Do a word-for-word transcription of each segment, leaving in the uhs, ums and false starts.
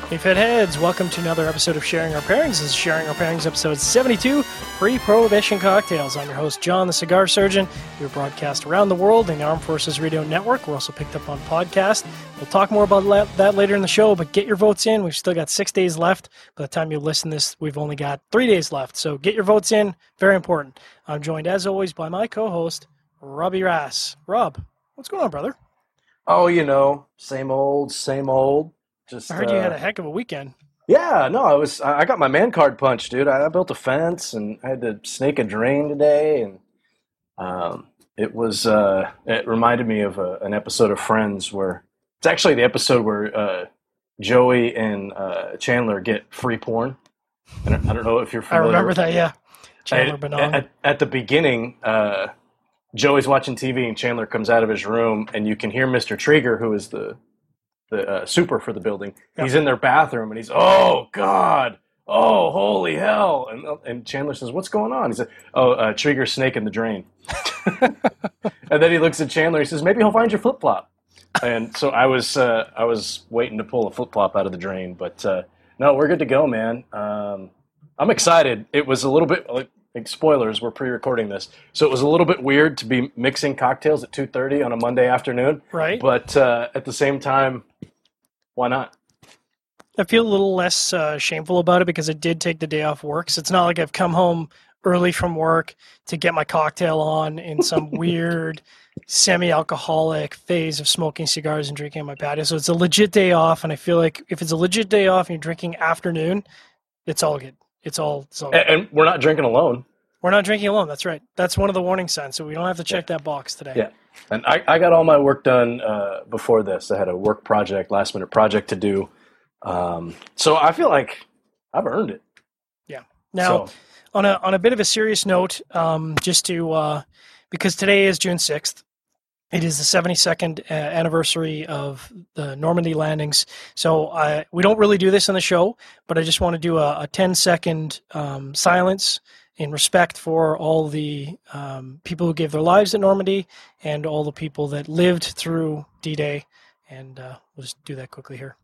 Hey Fitheads, welcome to another episode of Sharing Our Pairings. This is Sharing Our Pairings episode seventy-two, Pre-Prohibition Cocktails. I'm your host, John, the Cigar Surgeon. We're broadcast around the world in the Armed Forces Radio Network. We're also picked up on podcast. We'll talk more about that later in the show, but get your votes in. We've still got six days left. By the time you listen to this, we've only got three days left. So get your votes in. Very important. I'm joined, as always, by my co-host, Robbie Rass. Rob, what's going on, brother? Oh, you know, same old, same old. Just, I heard uh, you had a heck of a weekend. Yeah, no, I was. I got my man card punched, dude. I, I built a fence and I had to snake a drain today, and um, it was. Uh, it reminded me of a, an episode of Friends where it's actually the episode where uh, Joey and uh, Chandler get free porn. I don't, I don't know if you're familiar. I remember that. Yeah, Chandler I, Benong. At, at the beginning, uh, Joey's watching T V and Chandler comes out of his room, and you can hear Mister Trieger, who is the the uh, super for the building. Yep. He's in their bathroom and he's, oh God, oh holy hell. And and Chandler says, what's going on? He said, oh, uh, Trigger snake in the drain. And then he looks at Chandler, he says, maybe he'll find your flip-flop. And so I was uh, I was waiting to pull a flip-flop out of the drain, but uh, no, we're good to go, man. Um, I'm excited. It was a little bit, like, like spoilers, we're pre-recording this, so it was a little bit weird to be mixing cocktails at two thirty on a Monday afternoon. Right. But uh, at the same time, why not? I feel a little less uh, shameful about it because I did take the day off work. So it's not like I've come home early from work to get my cocktail on in some weird semi-alcoholic phase of smoking cigars and drinking on my patio. So it's a legit day off, and I feel like if it's a legit day off and you're drinking afternoon, it's all good. It's all, it's all good. And, and we're not drinking alone. We're not drinking alone. That's right. That's one of the warning signs, so we don't have to check yeah. that box today. Yeah. And I, I got all my work done uh, before this. I had a work project, last minute project to do. Um, so I feel like I've earned it. Yeah. Now, so. on a on a bit of a serious note, um, just to uh, because today is June sixth. It is the seventy-second uh, anniversary of the Normandy landings. So I, we don't really do this on the show, but I just want to do a, a ten-second um, silence in respect for all the um, people who gave their lives at Normandy and all the people that lived through D-Day. And uh, we'll just do that quickly here.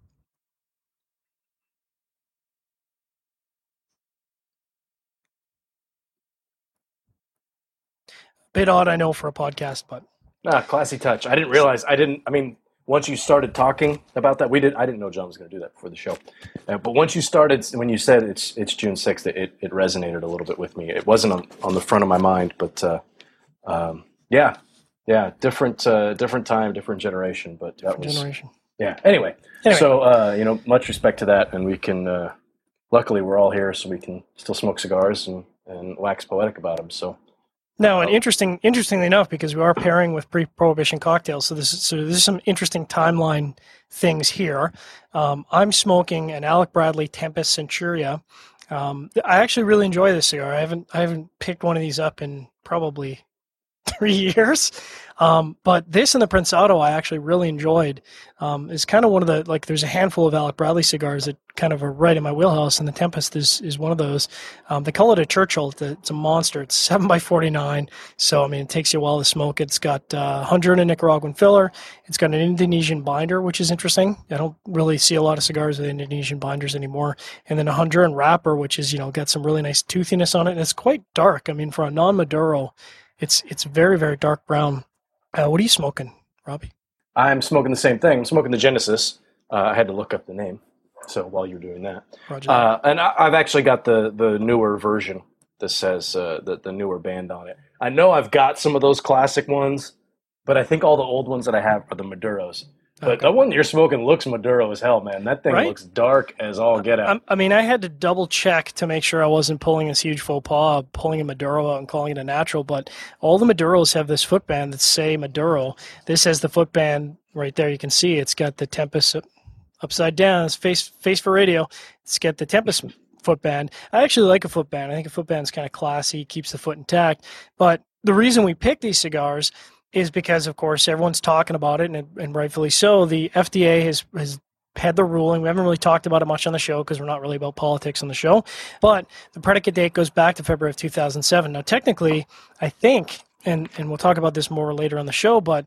Bit odd, I know, for a podcast, but... Ah, classy touch. I didn't realize, I didn't, I mean, once you started talking about that, we did, I didn't know John was going to do that before the show. Uh, but once you started, when you said it's it's June sixth, it, it resonated a little bit with me. It wasn't on, on the front of my mind, but uh, um, yeah, yeah, different uh, different time, different generation. But that different was, generation. Yeah, anyway. anyway. So, uh, you know, much respect to that, and we can, uh, luckily we're all here, so we can still smoke cigars and, and wax poetic about them, so. No, and interesting, interestingly enough, because we are pairing with pre-prohibition cocktails, so this is so there's some interesting timeline things here. Um, I'm smoking an Alec Bradley Tempest Centuria. Um, I actually really enjoy this cigar. I haven't I haven't picked one of these up in probably three years. Um, but this and the Prensado I actually really enjoyed. Um, it's kind of one of the, like, there's a handful of Alec Bradley cigars that kind of are right in my wheelhouse, and the Tempest is, is one of those. Um, they call it a Churchill. It's a, it's a monster. It's seven by forty-nine, so, I mean, it takes you a while to smoke. It's got uh, Honduran and Nicaraguan filler. It's got an Indonesian binder, which is interesting. I don't really see a lot of cigars with Indonesian binders anymore. And then a Honduran wrapper, which is, you know, got some really nice toothiness on it, and it's quite dark. I mean, for a non-Maduro, it's it's very, very dark brown. Uh, what are you smoking, Robbie? I'm smoking the same thing. I'm smoking the Genesis. Uh, I had to look up the name, so while you're doing that. Roger. Uh, and I, I've actually got the, the newer version that says uh, the, the newer band on it. I know I've got some of those classic ones, but I think all the old ones that I have are the Maduros. But okay. The one you're smoking looks Maduro as hell, man. That thing right? looks dark as all get out. I, I mean, I had to double check to make sure I wasn't pulling this huge faux pas, pulling a Maduro out and calling it a natural. But all the Maduros have this footband that say Maduro. This has the footband right there. You can see it's got the Tempest upside down. It's face face for radio. It's got the Tempest footband. I actually like a footband. I think a footband is kind of classy, keeps the foot intact. But the reason we pick these cigars is because, of course, everyone's talking about it, and, and rightfully so. The F D A has, has had the ruling. We haven't really talked about it much on the show because we're not really about politics on the show. But the predicate date goes back to February of two thousand seven. Now, technically, I think, and, and we'll talk about this more later on the show, but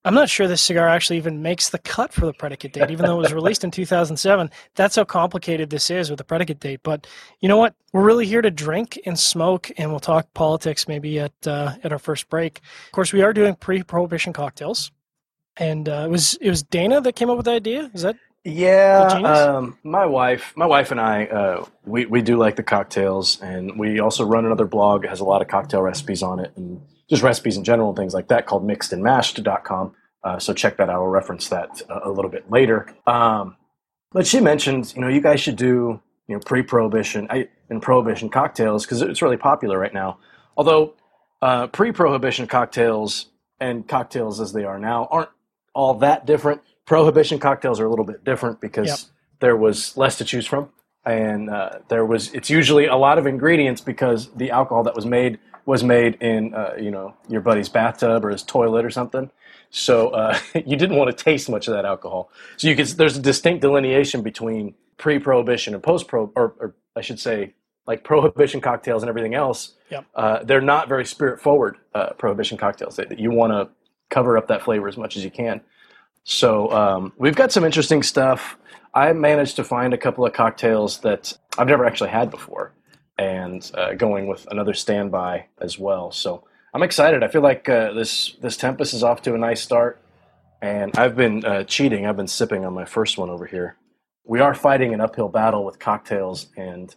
I'm not sure this cigar actually even makes the cut for the predicate date, even though it was released in two thousand seven. That's how complicated this is with the predicate date. But you know what? We're really here to drink and smoke, and we'll talk politics maybe at uh, at our first break. Of course, we are doing pre-prohibition cocktails, and uh, it was it was Dana that came up with the idea. Is that yeah? Um, my wife, my wife and I, uh, we we do like the cocktails, and we also run another blog that has a lot of cocktail recipes on it, and just recipes in general and things like that, called mixed and mashed dot com. Uh, so check that out. I'll reference that a, a little bit later. Um, but she mentioned, you know, you guys should do, you know, pre-prohibition I, and prohibition cocktails because it's really popular right now. Although uh, pre-prohibition cocktails and cocktails as they are now aren't all that different. Prohibition cocktails are a little bit different because yep. there was less to choose from, and uh, there was it's usually a lot of ingredients because the alcohol that was made was made in uh, you know your buddy's bathtub or his toilet or something. So uh, you didn't want to taste much of that alcohol. So you could, there's a distinct delineation between pre-prohibition and post-pro, or, or I should say, like prohibition cocktails and everything else. Yep. Uh, they're not very spirit-forward uh, prohibition cocktails. They, you want to cover up that flavor as much as you can. So um, we've got some interesting stuff. I managed to find a couple of cocktails that I've never actually had before, and uh, going with another standby as well. So I'm excited. I feel like uh, this this Tempest is off to a nice start, and I've been uh, cheating. I've been sipping on my first one over here. We are fighting an uphill battle with cocktails and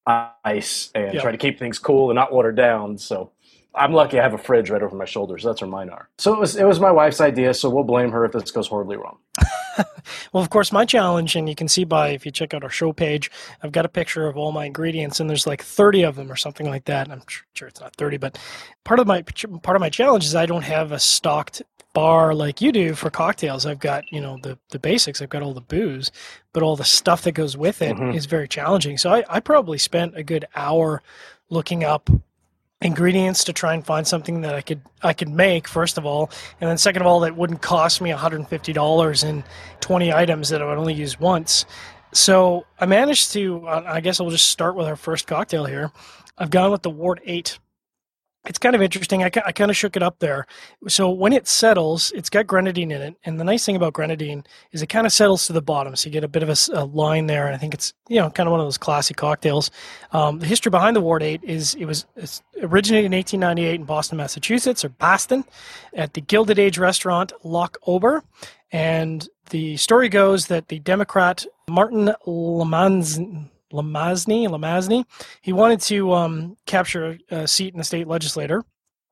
ice, and yep. trying to keep things cool and not watered down. So I'm lucky I have a fridge right over my shoulder, so that's where mine are. So it was it was my wife's idea, so we'll blame her if this goes horribly wrong. Well, of course, my challenge, and you can see by, if you check out our show page, I've got a picture of all my ingredients, and there's like thirty of them or something like that. I'm sure it's not thirty, but part of my part of my challenge is I don't have a stocked bar like you do for cocktails. I've got, you know, the, the basics. I've got all the booze, but all the stuff that goes with it mm-hmm. is very challenging. So I, I probably spent a good hour looking up ingredients to try and find something that I could I could make, first of all, and then second of all, that wouldn't cost me one hundred fifty dollars in twenty items that I would only use once. So I managed to, uh, I guess I'll just start with our first cocktail here. I've gone with the Ward eight. It's kind of interesting. I, I kind of shook it up there. So when it settles, it's got grenadine in it. And the nice thing about grenadine is it kind of settles to the bottom. So you get a bit of a, a line there. And I think it's, you know, kind of one of those classy cocktails. Um, the history behind the Ward eight is it was it's originated in eighteen ninety-eight in Boston, Massachusetts, or Boston, at the Gilded Age restaurant Loch Ober. And the story goes that the Democrat Martin Lamans... Lamazny, Lamazny, he wanted to um, capture a seat in the state legislature.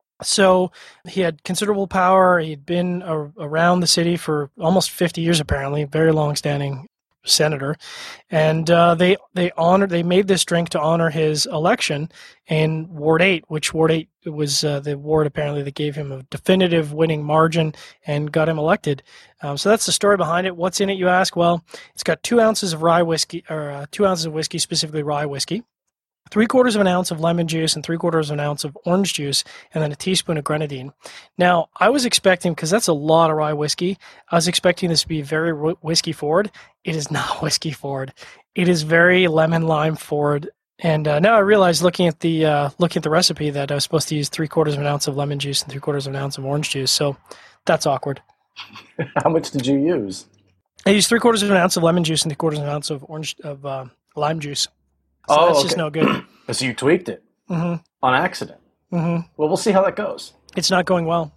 So he had considerable power. He'd been a- around the city for almost fifty years, apparently, very long-standing senator. And uh, they they honored they made this drink to honor his election in Ward eight, which Ward eight was uh, the ward apparently that gave him a definitive winning margin and got him elected. Um, so that's the story behind it. What's in it, you ask? Well, it's got two ounces of rye whiskey, or uh, two ounces of whiskey, specifically rye whiskey, three quarters of an ounce of lemon juice, and three quarters of an ounce of orange juice, and then a teaspoon of grenadine. Now, I was expecting, because that's a lot of rye whiskey, I was expecting this to be very whiskey forward. It is not whiskey forward. It is very lemon lime forward. And uh, now I realize, looking at the uh, looking at the recipe, that I was supposed to use three quarters of an ounce of lemon juice and three quarters of an ounce of orange juice. So that's awkward. How much did you use? I used three quarters of an ounce of lemon juice and three quarters of an ounce of orange of uh, lime juice. So oh, that's okay. just no good. So you tweaked it mm-hmm. on accident. Mm-hmm. Well, we'll see how that goes. It's not going well.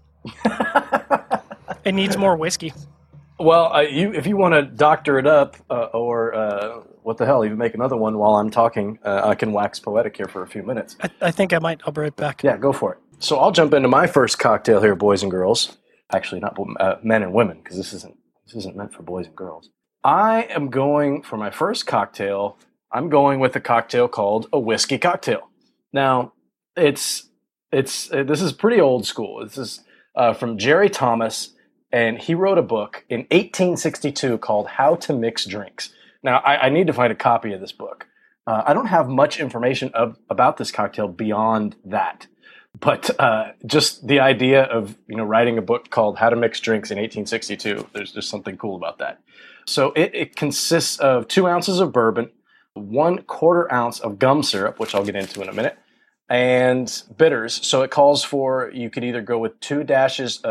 It needs more whiskey. Well, uh, you if you want to doctor it up, uh, or uh, what the hell, even make another one while I'm talking, uh, I can wax poetic here for a few minutes. I, I think I might. I'll be right back. Yeah, go for it. So I'll jump into my first cocktail here, boys and girls. Actually, not uh, men and women, because this isn't this isn't meant for boys and girls. I am going for my first cocktail. I'm going with a cocktail called a whiskey cocktail. Now, it's it's uh, this is pretty old school. This is uh, from Jerry Thomas, and he wrote a book in eighteen sixty-two called How to Mix Drinks. Now, I, I need to find a copy of this book. Uh, I don't have much information of, about this cocktail beyond that, but uh, just the idea of you know writing a book called How to Mix Drinks in eighteen sixty-two. There's just something cool about that. So it, it consists of two ounces of bourbon, one quarter ounce of gum syrup, which I'll get into in a minute, and bitters. So it calls for, you could either go with two dashes of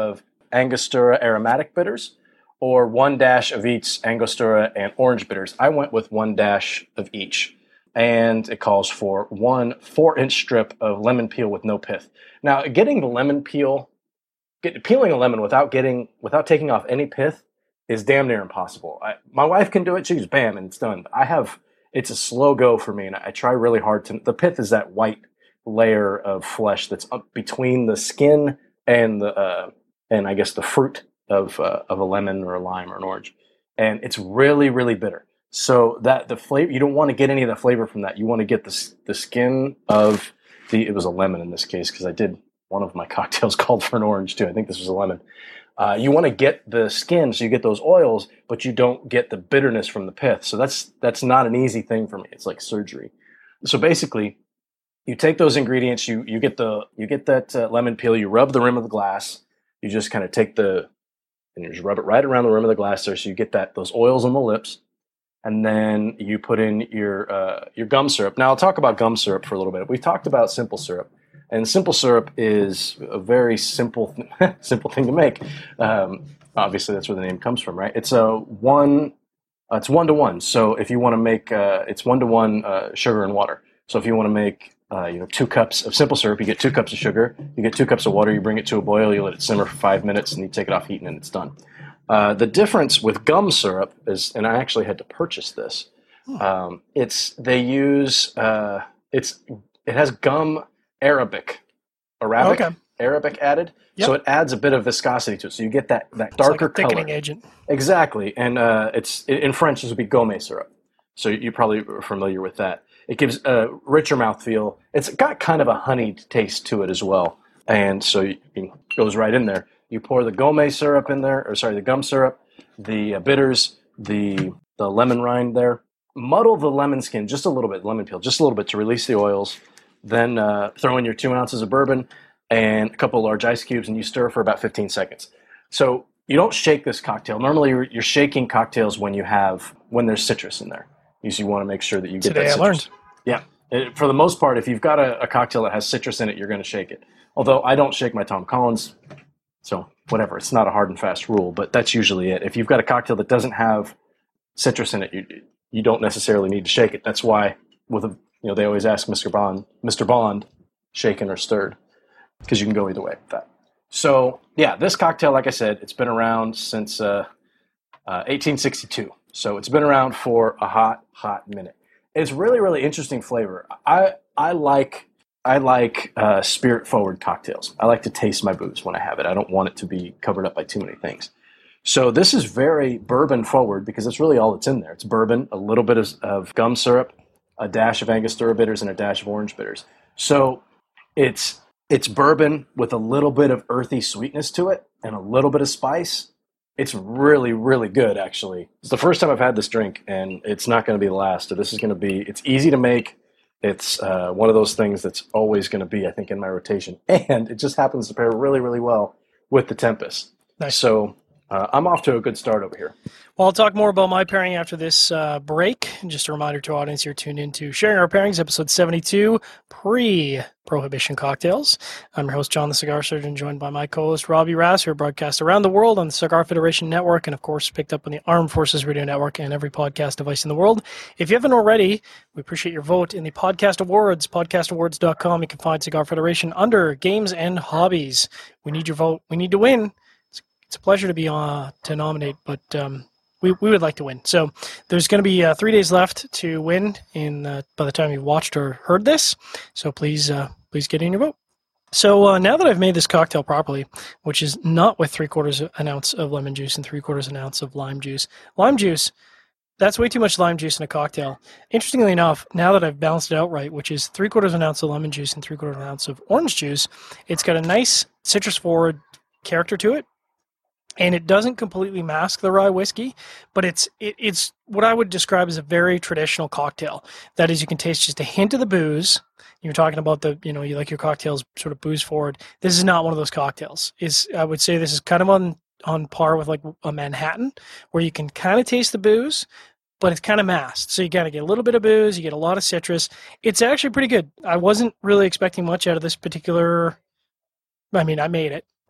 Angostura aromatic bitters or one dash of each Angostura and orange bitters. I went with one dash of each. And it calls for one four-inch strip of lemon peel with no pith. Now, getting the lemon peel, get, peeling a lemon without getting without taking off any pith is damn near impossible. I, my wife can do it; she just bam, and it's done. I have it's a slow go for me, and I, I try really hard to. The pith is that white layer of flesh that's up between the skin and the uh, and I guess the fruit of uh, of a lemon or a lime or an orange, and it's really really bitter. So that the flavor, you don't want to get any of the flavor from that. You want to get the the skin of the, it was a lemon in this case, because I did one of my cocktails called for an orange too. I think this was a lemon. Uh, you want to get the skin, so you get those oils, but you don't get the bitterness from the pith. So that's that's not an easy thing for me. It's like surgery. So basically, you take those ingredients, you you get the you get that uh, lemon peel, you rub the rim of the glass, you just kind of take the and you just rub it right around the rim of the glass there, so you get that those oils on the lips. And then you put in your uh, your gum syrup. Now, I'll talk about gum syrup for a little bit. We've talked about simple syrup. And simple syrup is a very simple th- simple thing to make. Um, obviously, that's where the name comes from, right? It's a one, uh, it's one-to-one. So if you want to make, uh, it's one-to-one uh, sugar and water. So if you want to make uh, you know, two cups of simple syrup, you get two cups of sugar, you get two cups of water, you bring it to a boil, you let it simmer for five minutes, and you take it off heating, and it's done. Uh, the difference with gum syrup is, and I actually had to purchase this. Um, it's they use uh, it's it has gum Arabic, Arabic, okay. Arabic added, yep. So it adds a bit of viscosity to it. So you get that that darker it's like a thickening color. agent. Exactly, and uh, it's in French. This would be gomme syrup. So you're probably familiar with that. It gives a richer mouthfeel. It's got kind of a honeyed taste to it as well, and so it goes right in there. You pour the gomme syrup in there, or sorry, the gum syrup, the uh, bitters, the the lemon rind there. Muddle the lemon skin just a little bit, lemon peel, just a little bit to release the oils. Then uh, throw in your two ounces of bourbon and a couple of large ice cubes, and you stir for about fifteen seconds. So you don't shake this cocktail. Normally, you're, you're shaking cocktails when you have when there's citrus in there. You, you want to make sure that you get Today that citrus. I learned. Yeah. It, for the most part, if you've got a, a cocktail that has citrus in it, you're going to shake it. Although I don't shake my Tom Collins. So whatever, it's not a hard and fast rule, but that's usually it. If you've got a cocktail that doesn't have citrus in it, you you don't necessarily need to shake it. That's why with a you know they always ask Mister Bond, Mister Bond, shaken or stirred, because you can go either way with that. So yeah, this cocktail, like I said, it's been around since uh, uh, eighteen sixty-two. So it's been around for a hot, hot minute. It's really, really interesting flavor. I I like. I like uh, spirit-forward cocktails. I like to taste my booze when I have it. I don't want it to be covered up by too many things. So this is very bourbon-forward because that's really all that's in there. It's bourbon, a little bit of, of gum syrup, a dash of Angostura bitters, and a dash of orange bitters. So it's it's bourbon with a little bit of earthy sweetness to it and a little bit of spice. It's really, really good, actually. It's the first time I've had this drink, and it's not going to be the last. So this is going to be, it's easy to make. It's uh, one of those things that's always going to be, I think, in my rotation. And it just happens to pair really, really well with the Tempest. Nice. So uh, I'm off to a good start over here. Well, I'll talk more about my pairing after this uh, break. Just a reminder to our audience you're tuned into Sharing Our Pairings, episode seventy-two, pre-Prohibition Cocktails. I'm your host, John the Cigar Surgeon, joined by my co-host, Robbie Rass, who broadcasts around the world on the Cigar Federation Network and, of course, picked up on the Armed Forces Radio Network and every podcast device in the world. If you haven't already, we appreciate your vote in the Podcast Awards, podcast awards dot com. You can find Cigar Federation under Games and Hobbies. We need your vote. We need to win. It's, it's a pleasure to be uh, to nominate, but... Um, We we would like to win. So there's going to be uh, three days left to win in uh, by the time you've watched or heard this. So please uh, please get in your vote. So uh, now that I've made this cocktail properly, which is not with three quarters of an ounce of lemon juice and three quarters of an ounce of lime juice. Lime juice, that's way too much lime juice in a cocktail. Interestingly enough, now that I've balanced it out right, which is three quarters of an ounce of lemon juice and three quarters of an ounce of orange juice, it's got a nice citrus forward character to it. And it doesn't completely mask the rye whiskey, but it's it, it's what I would describe as a very traditional cocktail. That is, you can taste just a hint of the booze. You're talking about the, you know, you like your cocktails sort of booze forward. This is not one of those cocktails. Is I would say this is kind of on, on par with like a Manhattan, where you can kind of taste the booze, but it's kind of masked. So you got to get a little bit of booze, you get a lot of citrus. It's actually pretty good. I wasn't really expecting much out of this particular, I mean, I made it.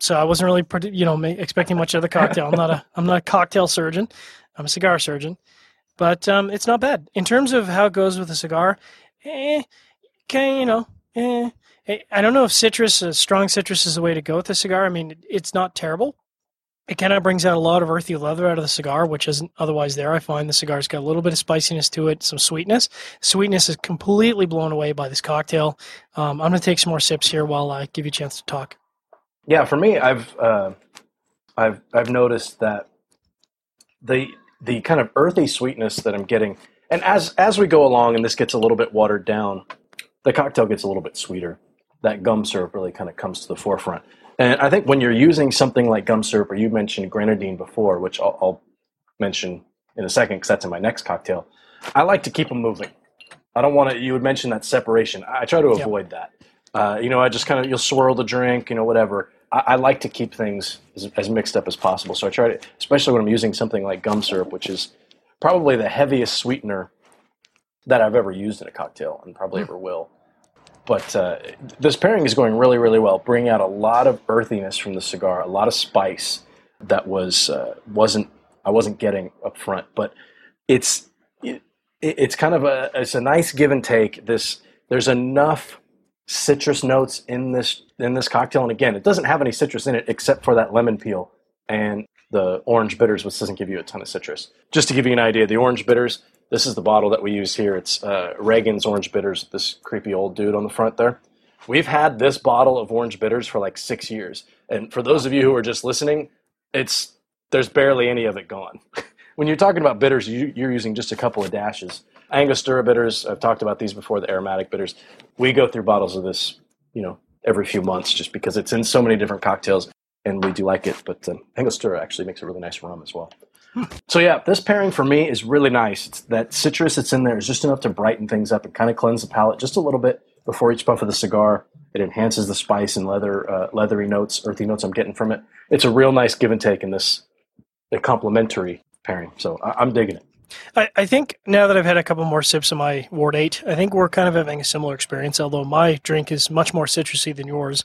so I wasn't really, pred- you know, ma- expecting much of the cocktail. I'm not a, I'm not a cocktail surgeon. I'm a cigar surgeon, but um, it's not bad in terms of how it goes with a cigar. Eh, okay, you know, eh. I don't know if citrus, uh, strong citrus, is the way to go with a cigar. I mean, it's not terrible. It kind of brings out a lot of earthy leather out of the cigar, which isn't otherwise there. I find the cigar's got a little bit of spiciness to it, some sweetness. Sweetness is completely blown away by this cocktail. Um, I'm going to take some more sips here while I give you a chance to talk. Yeah, for me, I've uh, I've I've noticed that the the kind of earthy sweetness that I'm getting, and as as we go along, and this gets a little bit watered down, the cocktail gets a little bit sweeter. That gum syrup really kind of comes to the forefront. And I think when you're using something like gum syrup, or you mentioned grenadine before, which I'll, I'll mention in a second because that's in my next cocktail, I like to keep them moving. I don't want to, you would mention that separation. I try to avoid yep. that. Uh, you know, I just kind of, you'll swirl the drink, you know, whatever. I, I like to keep things as, as mixed up as possible. So I try to, especially when I'm using something like gum syrup, which is probably the heaviest sweetener that I've ever used in a cocktail and probably mm. ever will. But uh, this pairing is going really, really well. Bringing out a lot of earthiness from the cigar, a lot of spice that was uh, wasn't I wasn't getting up front. But it's it, it's kind of a it's a nice give and take. This there's enough citrus notes in this in this cocktail, and again, it doesn't have any citrus in it except for that lemon peel and the orange bitters, which doesn't give you a ton of citrus. Just to give you an idea, the orange bitters. This is the bottle that we use here. It's uh, Reagan's Orange Bitters, this creepy old dude on the front there. We've had this bottle of orange bitters for like six years. And for those of you who are just listening, it's there's barely any of it gone. When you're talking about bitters, you, you're using just a couple of dashes. Angostura bitters, I've talked about these before, the aromatic bitters. We go through bottles of this, you know, every few months just because it's in so many different cocktails and we do like it. But um, Angostura actually makes a really nice rum as well. So yeah, this pairing for me is really nice. It's that citrus that's in there is just enough to brighten things up and kind of cleanse the palate just a little bit before each puff of the cigar. It enhances the spice and leather, uh, leathery notes, earthy notes I'm getting from it. It's a real nice give and take in this a complementary pairing. So I- I'm digging it. I, I think now that I've had a couple more sips of my Ward eight, I think we're kind of having a similar experience, although my drink is much more citrusy than yours.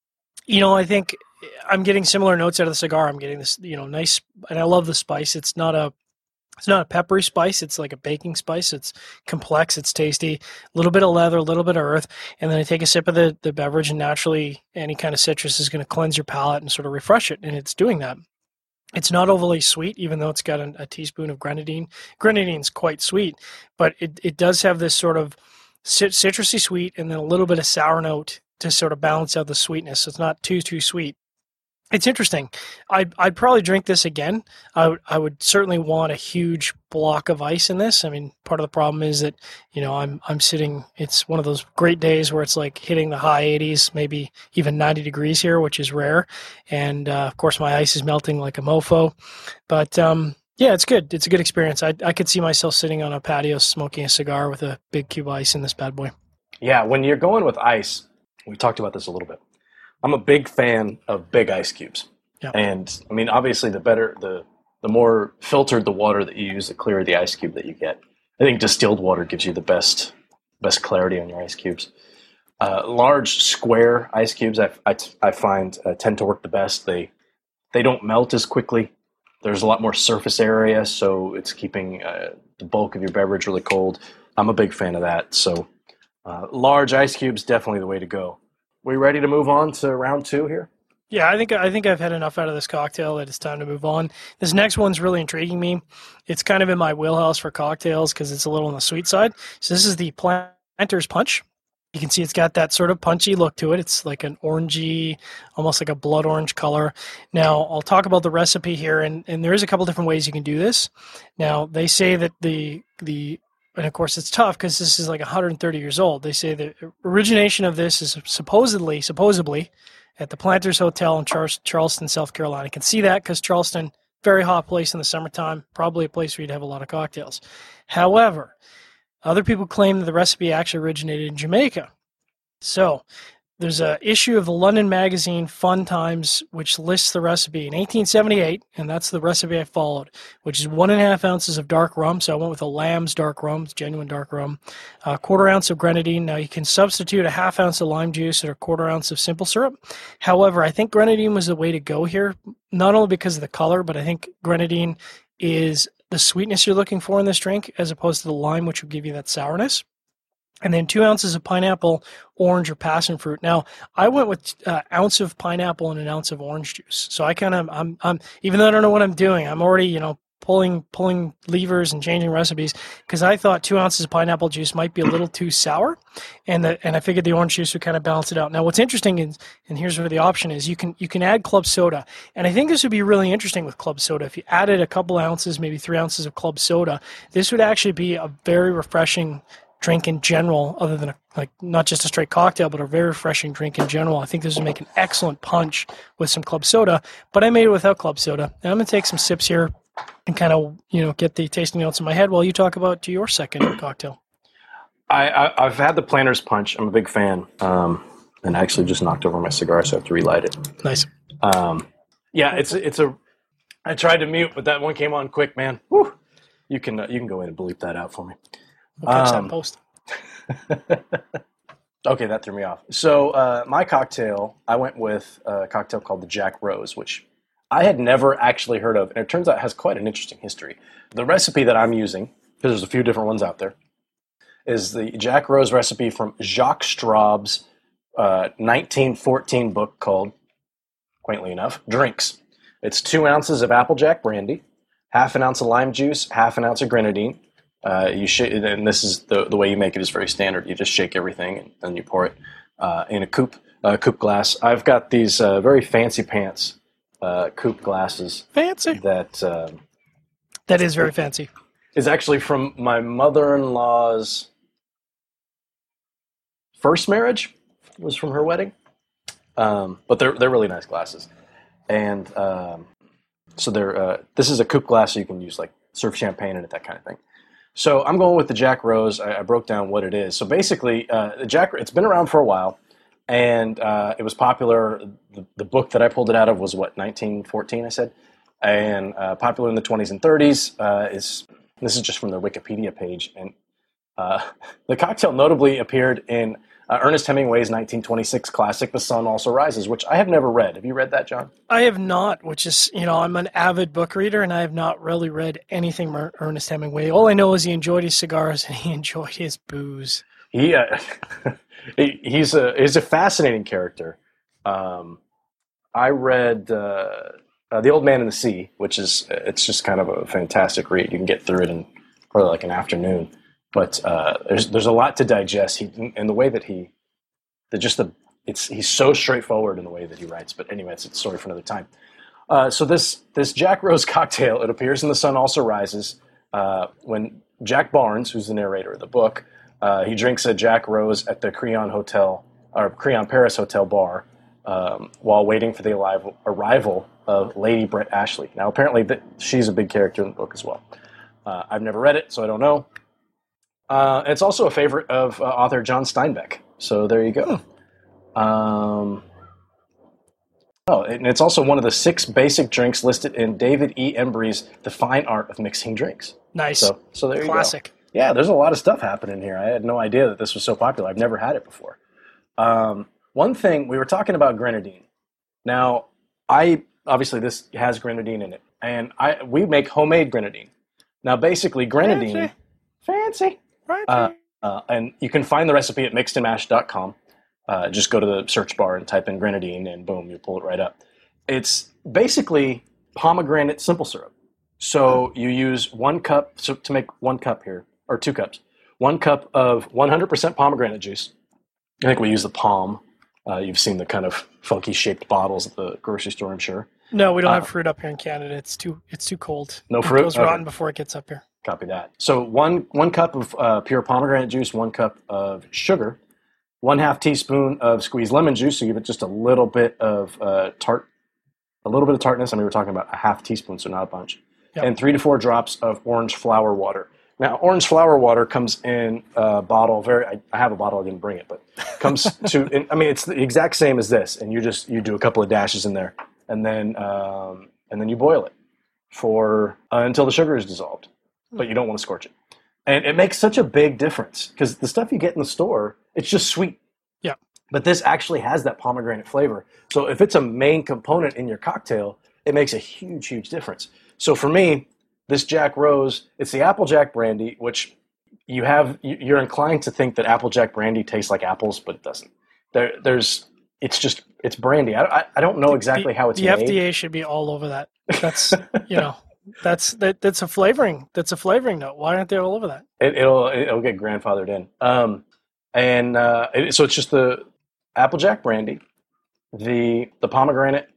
You know, I think I'm getting similar notes out of the cigar. I'm getting this, you know, nice, and I love the spice. It's not a, it's not a peppery spice. It's like a baking spice. It's complex. It's tasty. A little bit of leather, a little bit of earth, and then I take a sip of the, the beverage, and naturally, any kind of citrus is going to cleanse your palate and sort of refresh it, and it's doing that. It's not overly sweet, even though it's got a, a teaspoon of grenadine. Grenadine's quite sweet, but it, it does have this sort of citrusy sweet and then a little bit of sour note to sort of balance out the sweetness. So it's not too, too sweet. It's interesting. I'd, I'd probably drink this again. I would, I would certainly want a huge block of ice in this. I mean, part of the problem is that, you know, I'm I'm sitting, it's one of those great days where it's like hitting the high eighties, maybe even ninety degrees here, which is rare. And, uh, of course, my ice is melting like a mofo. But, um, yeah, it's good. It's a good experience. I, I could see myself sitting on a patio smoking a cigar with a big cube of ice in this bad boy. Yeah, when you're going with ice, we talked about this a little bit. I'm a big fan of big ice cubes. Yep. And I mean, obviously the better, the the more filtered the water that you use, the clearer the ice cube that you get. I think distilled water gives you the best best clarity on your ice cubes. Uh, large square ice cubes, I, I, I find uh, tend to work the best. They they don't melt as quickly. There's a lot more surface area, so it's keeping uh, the bulk of your beverage really cold. I'm a big fan of that. So uh, large ice cubes, definitely the way to go. We ready to move on to round two here? Yeah, I think I think I've had enough out of this cocktail that it's time to move on. This next one's really intriguing me. It's kind of in my wheelhouse for cocktails because it's a little on the sweet side. So this is the Planter's Punch. You can see it's got that sort of punchy look to it. It's like an orangey, almost like a blood orange color. Now, I'll talk about the recipe here, and, and there is a couple different ways you can do this. Now, they say that the the and of course, it's tough because this is like one hundred thirty years old. They say the origination of this is supposedly, supposedly, at the Planters Hotel in Char- Charleston, South Carolina. You can see that because Charleston, very hot place in the summertime, probably a place where you'd have a lot of cocktails. However, other people claim that the recipe actually originated in Jamaica. So there's a issue of the London magazine Fun Times which lists the recipe in eighteen seventy-eight, and that's the recipe I followed, which is one and a half ounces of dark rum. So I went with a Lamb's dark rum, it's genuine dark rum, a quarter ounce of grenadine. Now you can substitute a half ounce of lime juice or a quarter ounce of simple syrup. However, I think grenadine was the way to go here, not only because of the color, but I think grenadine is the sweetness you're looking for in this drink, as opposed to the lime, which will give you that sourness. And then two ounces of pineapple, orange, or passion fruit. Now, I went with an uh, ounce of pineapple and an ounce of orange juice. So I kind of, I'm, I'm, even though I don't know what I'm doing, I'm already, you know, pulling, pulling levers and changing recipes because I thought two ounces of pineapple juice might be a little too sour, and the, and I figured the orange juice would kind of balance it out. Now, what's interesting is, and here's where the option is, you can you can add club soda, and I think this would be really interesting with club soda. If you added a couple ounces, maybe three ounces of club soda, this would actually be a very refreshing drink in general, other than a, like not just a straight cocktail, but a very refreshing drink in general. I think this would make an excellent punch with some club soda, but I made it without club soda. And I'm going to take some sips here and kind of, you know, get the tasting notes in my head while you talk about your second cocktail. I, I, I've had the Planter's Punch. I'm a big fan. Um, and I actually just knocked over my cigar, so I have to relight it. Nice. Um, yeah, it's it's a. I tried to mute, but that one came on quick, man. Whew. You can uh, you can go in and bleep that out for me. We'll catch um, that post. Okay, that threw me off. So uh, my cocktail, I went with a cocktail called the Jack Rose, which I had never actually heard of, and it turns out it has quite an interesting history. The recipe that I'm using, because there's a few different ones out there, is the Jack Rose recipe from Jacques Straub's uh, nineteen fourteen book called, quaintly enough, Drinks. It's two ounces of Applejack brandy, half an ounce of lime juice, half an ounce of grenadine. Uh, you sh- and this is the the way you make it is very standard. You just shake everything and then you pour it uh, in a coupe uh, coupe glass. I've got these uh, very fancy pants uh, coupe glasses. Fancy. That uh, that is very fancy. Is actually from my mother-in-law's first marriage. It was from her wedding, um, but they're they're really nice glasses, and um, so they're uh, this is a coupe glass, so you can use like serve champagne in it, that kind of thing. So I'm going with the Jack Rose. I, I broke down what it is. So basically, uh, the Jack it's been around for a while, and uh, it was popular. The, the book that I pulled it out of was what nineteen fourteen, I said, and uh, popular in the twenties and thirties. Uh, is this is just from their Wikipedia page, and uh, the cocktail notably appeared in uh, Ernest Hemingway's nineteen twenty-six classic, The Sun Also Rises, which I have never read. Have you read that, John? I have not, which is, you know, I'm an avid book reader, and I have not really read anything from Ernest Hemingway. All I know is he enjoyed his cigars and he enjoyed his booze. He, uh, he he's a he's a fascinating character. Um, I read uh, uh, The Old Man and the Sea, which is it's just kind of a fantastic read. You can get through it in probably like an afternoon. But uh, there's there's a lot to digest. He and the way that he, the just the it's he's so straightforward in the way that he writes. But anyway, it's a story for another time. Uh, so this this Jack Rose cocktail, it appears in The Sun Also Rises uh, when Jack Barnes, who's the narrator of the book, uh, he drinks a Jack Rose at the Creon Hotel or Creon Paris Hotel bar um, while waiting for the arrival, arrival of Lady Brett Ashley. Now apparently th- she's a big character in the book as well. Uh, I've never read it, so I don't know. Uh, it's also a favorite of uh, author John Steinbeck. So there you go. Hmm. Um, oh, and it's also one of the six basic drinks listed in David E. Embry's The Fine Art of Mixing Drinks. Nice. So, so there you Classic. go. Yeah, there's a lot of stuff happening here. I had no idea that this was so popular. I've never had it before. Um, one thing, we were talking about grenadine. Now, I obviously this has grenadine in it, and I we make homemade grenadine. Now, basically, grenadine, Fancy. fancy. Uh, uh, and you can find the recipe at mixed and mashed dot com. Uh, just go to the search bar and type in grenadine, and boom, you pull it right up. It's basically pomegranate simple syrup. So you use one cup, so to make one cup here, or two cups, one cup of one hundred percent pomegranate juice. I think we use the palm. Uh, you've seen the kind of funky shaped bottles at the grocery store, I'm sure. No, we don't uh, have fruit up here in Canada. It's too it's too cold. No fruit? It goes Okay. rotten before it gets up here. Copy that. So one one cup of uh, pure pomegranate juice, one cup of sugar, one half teaspoon of squeezed lemon juice. So give it just a little bit of uh, tart, a little bit of tartness. I mean, we're talking about a half teaspoon, so not a bunch. Yep. And three to four drops of orange flower water. Now, orange flower water comes in a bottle. Very, I, I have a bottle. I didn't bring it, but comes to. I mean, it's the exact same as this, and you just you do a couple of dashes in there, and then um, and then you boil it for uh, until the sugar is dissolved, but you don't want to scorch it, and it makes such a big difference because the stuff you get in the store, it's just sweet. Yeah, but this actually has that pomegranate flavor. So if it's a main component in your cocktail, it makes a huge, huge difference. So for me, this Jack Rose, it's the Applejack brandy, which you have, you're inclined to think that Applejack brandy tastes like apples, but it doesn't. There, there's, it's just, it's brandy. I, I don't know exactly the, how it's the made. The F D A should be all over that. That's, you know, that's, that, that's a flavoring, that's a flavoring note. Why aren't they all over that? It, it'll, it'll get grandfathered in. Um, and uh, it, so it's just the Applejack brandy, the, the pomegranate,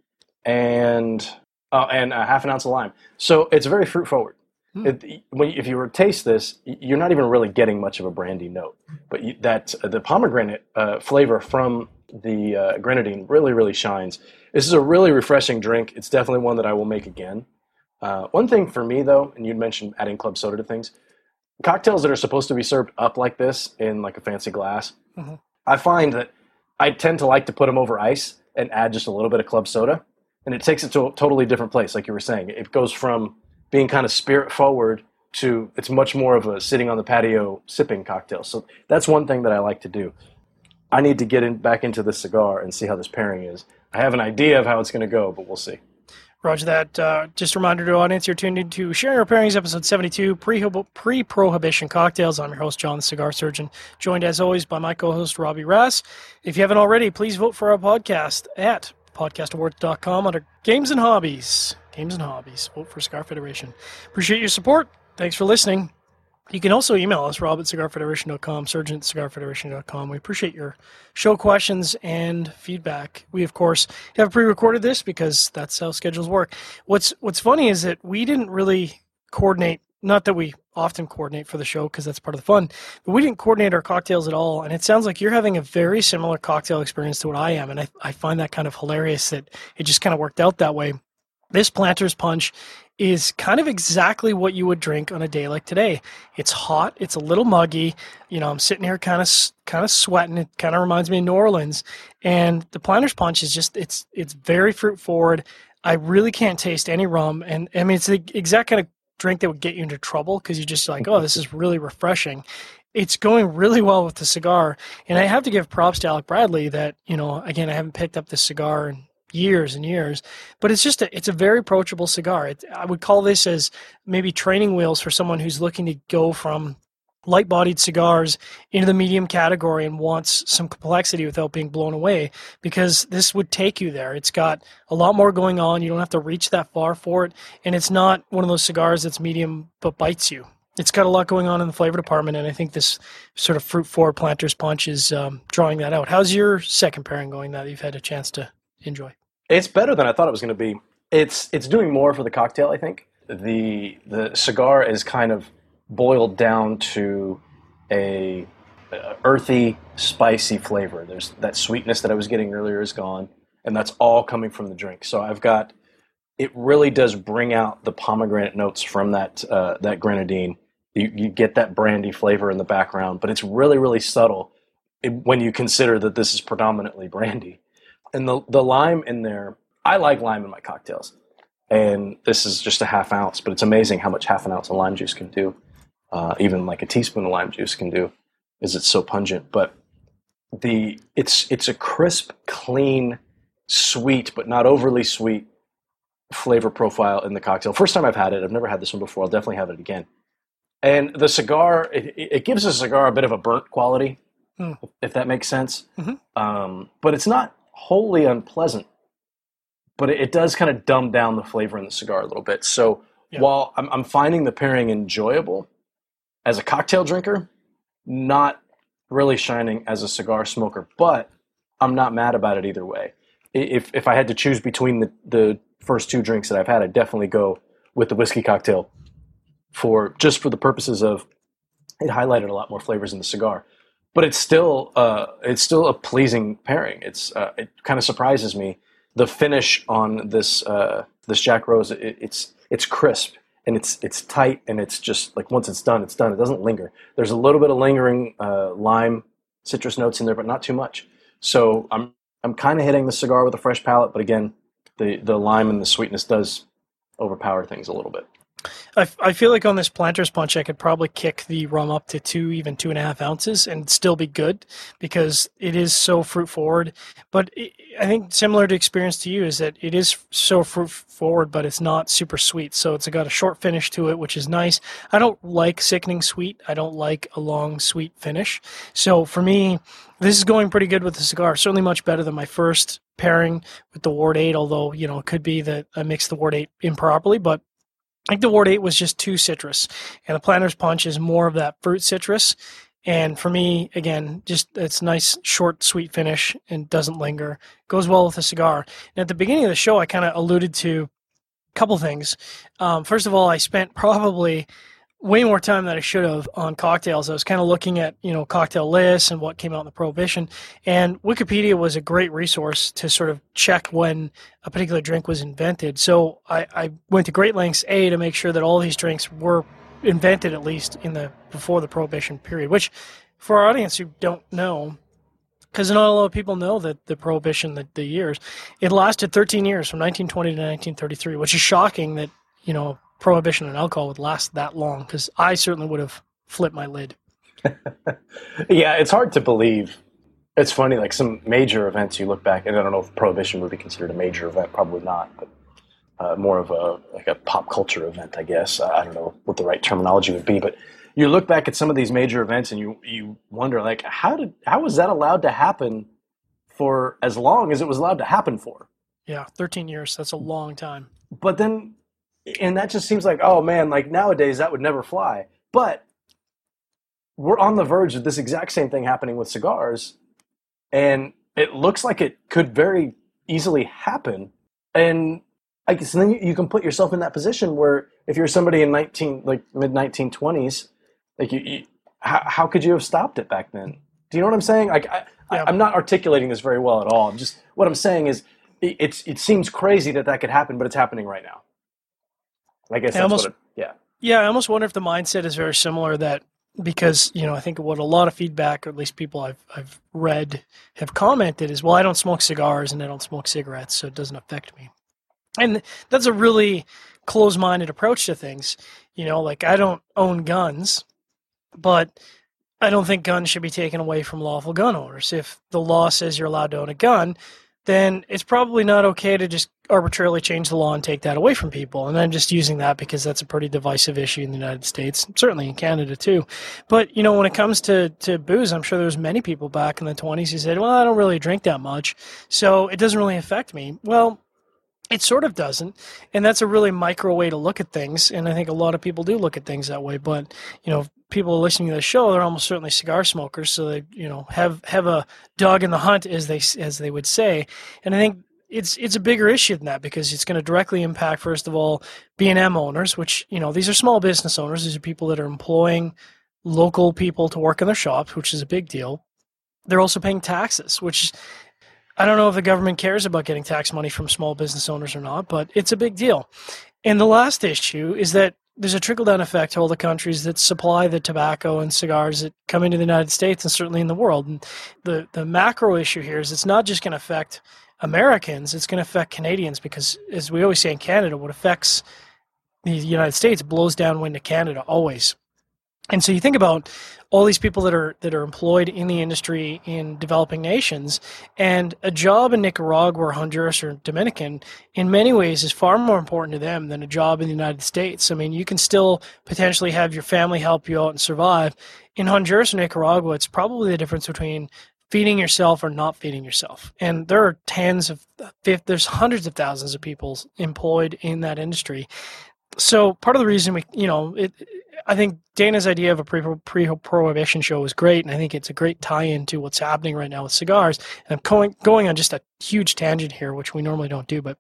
and Uh, and a half an ounce of lime. So it's very fruit forward. Hmm. It, when, if you were to taste this, you're not even really getting much of a brandy note. But you, that uh, the pomegranate uh, flavor from the uh, grenadine really, really shines. This is a really refreshing drink. It's definitely one that I will make again. Uh, one thing for me, though, and you'd mentioned adding club soda to things, cocktails that are supposed to be served up like this in like a fancy glass, mm-hmm. I find that I tend to like to put them over ice and add just a little bit of club soda. And it takes it to a totally different place, like you were saying. It goes from being kind of spirit forward to it's much more of a sitting on the patio sipping cocktail. So that's one thing that I like to do. I need to get in, back into the cigar and see how this pairing is. I have an idea of how it's going to go, but we'll see. Roger that. Uh, just a reminder to the audience, you're tuned into Sharing Our Pairings, episode seventy-two, Pre-Prohibition Cocktails. I'm your host, John the Cigar Surgeon, joined as always by my co-host, Robbie Rass. If you haven't already, please vote for our podcast at podcast awards dot com under Games and Hobbies. Games and Hobbies. Vote for Cigar Federation. Appreciate your support. Thanks for listening. You can also email us, rob at cigar federation dot com, surgeon at cigar federation dot com. We appreciate your show questions and feedback. We, of course, have pre-recorded this because that's how schedules work. What's What's funny is that we didn't really coordinate, not that we often coordinate for the show because that's part of the fun, but we didn't coordinate our cocktails at all, and it sounds like you're having a very similar cocktail experience to what I am, and I, I find that kind of hilarious that it just kind of worked out that way. This Planters Punch is kind of exactly what you would drink on a day like today. It's hot, it's a little muggy, you know, I'm sitting here kind of kind of sweating, it kind of reminds me of New Orleans, and the Planters Punch is just, it's it's very fruit forward. I really can't taste any rum, and I mean, it's the exact kind of drink that would get you into trouble because you're just like, oh, this is really refreshing. It's going really well with the cigar. And I have to give props to Alec Bradley that, you know, again, I haven't picked up this cigar in years and years, but it's just a, it's a very approachable cigar. It, I would call this as maybe training wheels for someone who's looking to go from light-bodied cigars into the medium category and wants some complexity without being blown away, because this would take you there. It's got a lot more going on. You don't have to reach that far for it, and it's not one of those cigars that's medium but bites you. It's got a lot going on in the flavor department, and I think this sort of fruit-forward Planters Punch is um, drawing that out. How's your second pairing going that you've had a chance to enjoy? It's better than I thought it was going to be. It's it's doing more for the cocktail, I think. The the cigar is kind of boiled down to a, a earthy, spicy flavor. There's that sweetness that I was getting earlier is gone, and that's all coming from the drink. So I've got, it really does bring out the pomegranate notes from that uh, that grenadine. You, you get that brandy flavor in the background, but it's really, really subtle when you consider that this is predominantly brandy. And the the lime in there, I like lime in my cocktails. And this is just a half ounce, but it's amazing how much half an ounce of lime juice can do. Uh, even like a teaspoon of lime juice can do, is it's so pungent. But the it's it's a crisp, clean, sweet, but not overly sweet flavor profile in the cocktail. First time I've had it. I've never had this one before. I'll definitely have it again. And the cigar, it, it gives the cigar a bit of a burnt quality, mm. if that makes sense. Mm-hmm. Um, but it's not wholly unpleasant. But it, it does kind of dumb down the flavor in the cigar a little bit. So yeah. while I'm, I'm finding the pairing enjoyable, as a cocktail drinker, not really shining as a cigar smoker, but I'm not mad about it either way. If if I had to choose between the, the first two drinks that I've had, I'd definitely go with the whiskey cocktail for just for the purposes of it highlighted a lot more flavors in the cigar. But it's still uh, it's still a pleasing pairing. It's uh, it kind of surprises me. The finish on this uh, this Jack Rose, it, it's it's crisp. and it's it's tight, and it's just like once it's done, it's done. It doesn't linger. There's a little bit of lingering uh, lime citrus notes in there, but not too much. So I'm I'm kind of hitting the cigar with a fresh palate, but again, the the lime and the sweetness does overpower things a little bit. I, I feel like on this Planter's Punch, I could probably kick the rum up to two, even two and a half ounces and still be good because it is so fruit forward. But it, I think similar to experience to you is that it is so fruit forward, but it's not super sweet. So it's got a short finish to it, which is nice. I don't like sickening sweet. I don't like a long sweet finish. So for me, this is going pretty good with the cigar. Certainly much better than my first pairing with the Ward eight, although, you know, it could be that I mixed the Ward eight improperly, but I think the Ward eight was just too citrus, and the Planter's Punch is more of that fruit citrus. And for me, again, just it's nice, short, sweet finish and doesn't linger. Goes well with the cigar. And at the beginning of the show, I kind of alluded to a couple things. Um, first of all, I spent probably way more time than I should have on cocktails. I was kind of looking at, you know, cocktail lists and what came out in the Prohibition. And Wikipedia was a great resource to sort of check when a particular drink was invented. So I, I went to great lengths, A, to make sure that all these drinks were invented at least in the before the Prohibition period, which for our audience who don't know, because not a lot of people know that the Prohibition, the, the years, it lasted thirteen years from nineteen twenty to nineteen thirty-three, which is shocking that, you know, Prohibition on alcohol would last that long, because I certainly would have flipped my lid. Yeah, it's hard to believe. It's funny, like some major events you look back, and I don't know if Prohibition would be considered a major event, probably not, but uh, more of a like a pop culture event, I guess. Uh, I don't know what the right terminology would be, but you look back at some of these major events and you you wonder, like, how did how was that allowed to happen for as long as it was allowed to happen for? Yeah, thirteen years. That's a long time. But then, and that just seems like, oh man, like nowadays that would never fly. But we're on the verge of this exact same thing happening with cigars, and it looks like it could very easily happen. And I guess then you can put yourself in that position where if you're somebody in nineteen, like mid nineteen twenties, like you, you how, how could you have stopped it back then? Do you know what I'm saying? Like I, yeah. I, I'm not articulating this very well at all. I'm just what I'm saying is it, it's it seems crazy that that could happen, but it's happening right now. I guess that's almost, what it, yeah. Yeah, I almost wonder if the mindset is very similar, that because, you know, I think what a lot of feedback, or at least people I've I've read have commented is, well, I don't smoke cigars and I don't smoke cigarettes, so it doesn't affect me. And that's a really close-minded approach to things. You know, like I don't own guns, but I don't think guns should be taken away from lawful gun owners. If the law says you're allowed to own a gun, then it's probably not okay to just arbitrarily change the law and take that away from people. And I'm just using that because that's a pretty divisive issue in the United States, certainly in Canada too. But, you know, when it comes to, to booze, I'm sure there was many people back in the twenties who said, well, I don't really drink that much, so it doesn't really affect me. Well, it sort of doesn't, and that's a really micro way to look at things, and I think a lot of people do look at things that way. But, you know, people listening to the show, they're almost certainly cigar smokers, so they, you know, have have a dog in the hunt, as they as they would say. And I think it's it's a bigger issue than that, because it's going to directly impact, first of all, B and M owners, which, you know, these are small business owners. These are people that are employing local people to work in their shops, which is a big deal. They're also paying taxes, which I don't know if the government cares about getting tax money from small business owners or not, but it's a big deal. And the last issue is that there's a trickle-down effect to all the countries that supply the tobacco and cigars that come into the United States and certainly in the world. And the, the macro issue here is it's not just going to affect Americans, it's going to affect Canadians, because, as we always say in Canada, what affects the United States blows downwind to Canada always. And so you think about all these people that are that are employed in the industry in developing nations, and a job in Nicaragua or Honduras or Dominican in many ways is far more important to them than a job in the United States. I mean, you can still potentially have your family help you out and survive. In Honduras or Nicaragua, it's probably the difference between feeding yourself or not feeding yourself. And there are tens of, there's hundreds of thousands of people employed in that industry. So part of the reason we, you know, it, I think Dana's idea of a pre, pre-prohibition show is great, and I think it's a great tie-in to what's happening right now with cigars. And I'm going, going on just a huge tangent here, which we normally don't do, but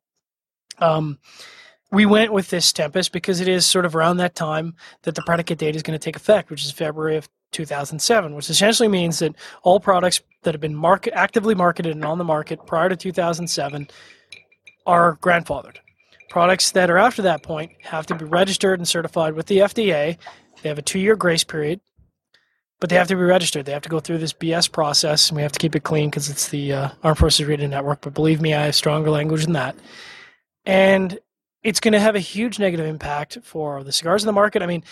um, we went with this Tempest because it is sort of around that time that the predicate date is going to take effect, which is February of two thousand seven, which essentially means that all products that have been market, actively marketed and on the market prior to two thousand seven are grandfathered. Products that are after that point have to be registered and certified with the F D A. They have a two-year grace period, but they have to be registered. They have to go through this B S process, and we have to keep it clean because it's the uh, Armed Forces Radio Network. But believe me, I have stronger language than that. And it's going to have a huge negative impact for the cigars in the market. I mean,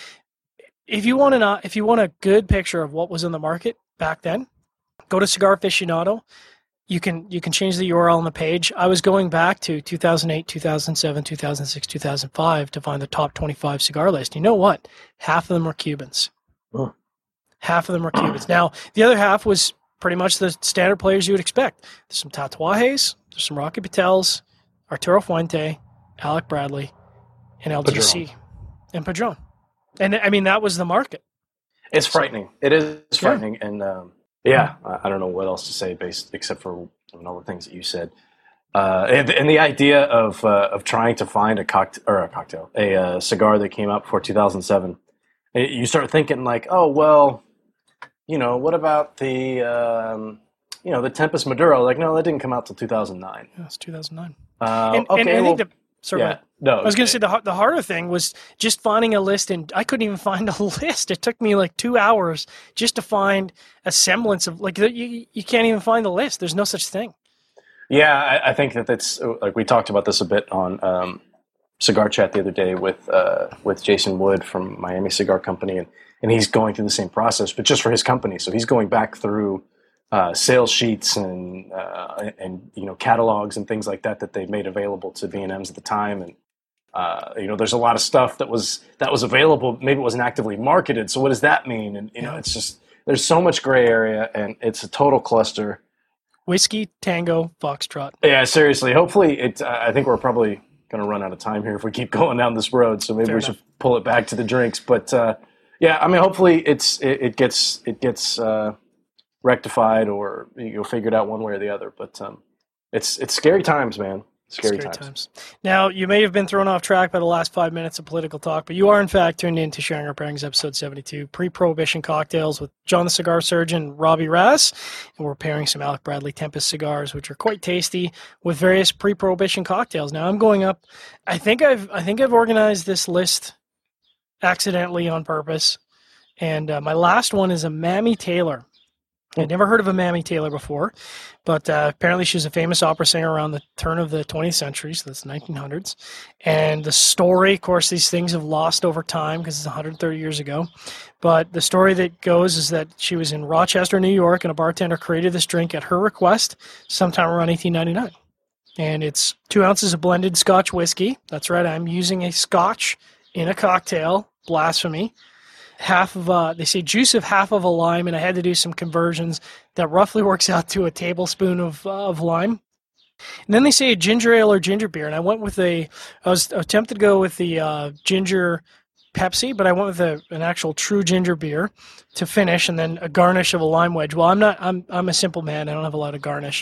if you want to, if you want a good picture of what was in the market back then, go to Cigar Aficionado. You can you can change the U R L on the page. I was going back to two thousand eight, two thousand seven, two thousand six, two thousand five to find the top twenty-five cigar list. You know what? Half of them were Cubans. Oh. Half of them were Cubans. Now, the other half was pretty much the standard players you would expect. There's some Tatuajes, there's some Rocky Patels, Arturo Fuente, Alec Bradley, and L G C, Padron. and Padron. And, I mean, that was the market. It's frightening. It is frightening, yeah. and... Um, Yeah, I don't know what else to say based except for all the things that you said, uh, and, and the idea of uh, of trying to find a cocktail or a cocktail, a uh, cigar that came out before two thousand seven. You start thinking like, oh well, you know, what about the um, you know the Tempest Maduro? Like, no, that didn't come out till two thousand nine. Yeah, it's two thousand nine. Uh, and, okay, and I well, think the sorry, yeah, no, I was going to say the the harder thing was just finding a list, and I couldn't even find a list. It took me like two hours just to find a semblance of like you. You can't even find the list. There's no such thing. Yeah, I, I think that that's like we talked about this a bit on um, Cigar Chat the other day with uh, with Jason Wood from Miami Cigar Company, and and he's going through the same process, but just for his company. So he's going back through uh, sales sheets and uh, and you know catalogs and things like that that they made available to B and M's at the time, and uh, you know there's a lot of stuff that was that was available. Maybe it wasn't actively marketed. So what does that mean? And you know it's just there's so much gray area, and it's a total cluster. Whiskey, Tango, Foxtrot. Yeah, seriously. Hopefully, it. Uh, I think we're probably going to run out of time here if we keep going down this road. So maybe Fair we enough. should pull it back to the drinks. But uh, yeah, I mean, hopefully it's it, it gets it gets uh, rectified or you'll figure it out one way or the other. But um, it's it's scary times, man. Scary, Scary times. times. Now, you may have been thrown off track by the last five minutes of political talk, but you are, in fact, tuned in to Sharing Our Pairings, episode seventy-two, Pre-Prohibition Cocktails with John the Cigar Surgeon, Robbie Raz, and we're pairing some Alec Bradley Tempest cigars, which are quite tasty, with various pre-prohibition cocktails. Now, I'm going up. I think I've I think I've organized this list accidentally on purpose, and uh, my last one is a Mammy Taylor. I'd never heard of a Mammy Taylor before, but uh, apparently she was a famous opera singer around the turn of the twentieth century, so that's the nineteen hundreds. And the story, of course, these things have lost over time because it's one hundred thirty years ago. But the story that goes is that she was in Rochester, New York, and a bartender created this drink at her request sometime around eighteen ninety-nine. And it's two ounces of blended Scotch whiskey. That's right, I'm using a Scotch in a cocktail. Blasphemy. Half of uh, they say juice of half of a lime, and I had to do some conversions that roughly works out to a tablespoon of uh, of lime. And then they say a ginger ale or ginger beer, and I went with a. I was tempted to go with the uh, ginger Pepsi, but I went with a, an actual true ginger beer to finish, and then a garnish of a lime wedge. Well, I'm not. I'm I'm a simple man. I don't have a lot of garnish.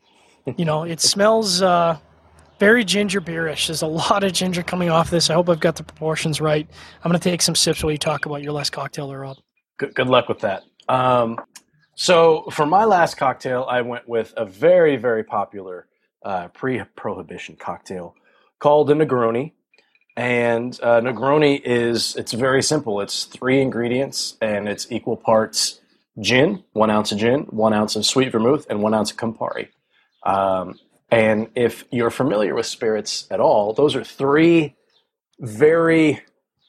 You know, it smells uh, very ginger beerish. There's a lot of ginger coming off this. I hope I've got the proportions right. I'm going to take some sips while you talk about your last cocktail there, Rob. Good, good luck with that. Um, so for my last cocktail, I went with a very, very popular uh, pre-prohibition cocktail called a Negroni. And uh, Negroni is, it's very simple. It's three ingredients, and it's equal parts gin, one ounce of gin, one ounce of sweet vermouth, and one ounce of Campari. Um, and if you're familiar with spirits at all, those are three very,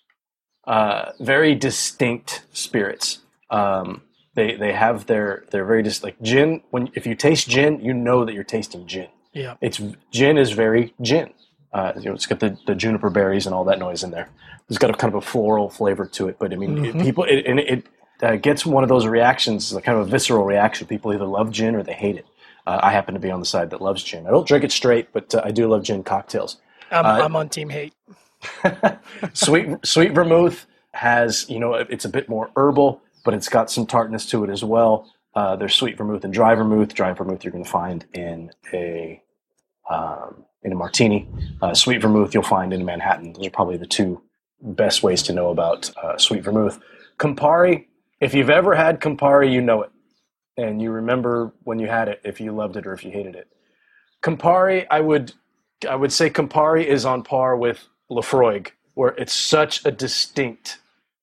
uh, very distinct spirits. Um, they they have their they're very just like gin. When if you taste gin, you know that you're tasting gin. Yeah, it's gin is very gin. Uh, you know, it's got the, the juniper berries and all that noise in there. It's got a kind of a floral flavor to it. But I mean, mm-hmm. it, people it, and it uh, gets one of those reactions, like kind of a visceral reaction. People either love gin or they hate it. Uh, I happen to be on the side that loves gin. I don't drink it straight, but uh, I do love gin cocktails. I'm, uh, I'm on team hate. sweet sweet vermouth has, you know, it's a bit more herbal, but it's got some tartness to it as well. Uh, there's sweet vermouth and dry vermouth. Dry vermouth you're going to find in a um, in a martini. Uh, sweet vermouth you'll find in a Manhattan. Those are probably the two best ways to know about uh, sweet vermouth. Campari, if you've ever had Campari, you know it. And you remember when you had it, if you loved it or if you hated it. Campari, I would I would say Campari is on par with Lafroig, where it's such a distinct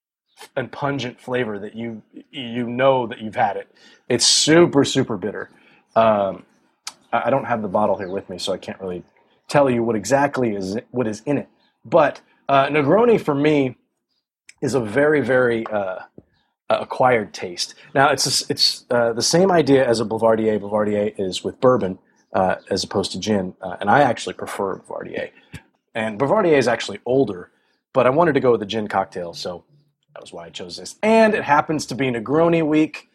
and pungent flavor that you you know that you've had it. It's super, super bitter. Um, I don't have the bottle here with me, so I can't really tell you what exactly is what is in it. But uh, Negroni, for me, is a very, very uh, acquired taste. Now, it's a, it's uh, the same idea as a Boulevardier. Boulevardier is with bourbon uh, as opposed to gin, uh, and I actually prefer Boulevardier. And Boulevardier is actually older, but I wanted to go with the gin cocktail, so that was why I chose this. And it happens to be Negroni week,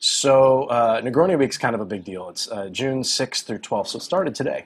so uh, Negroni week's kind of a big deal. It's uh, June sixth through twelfth, so it started today.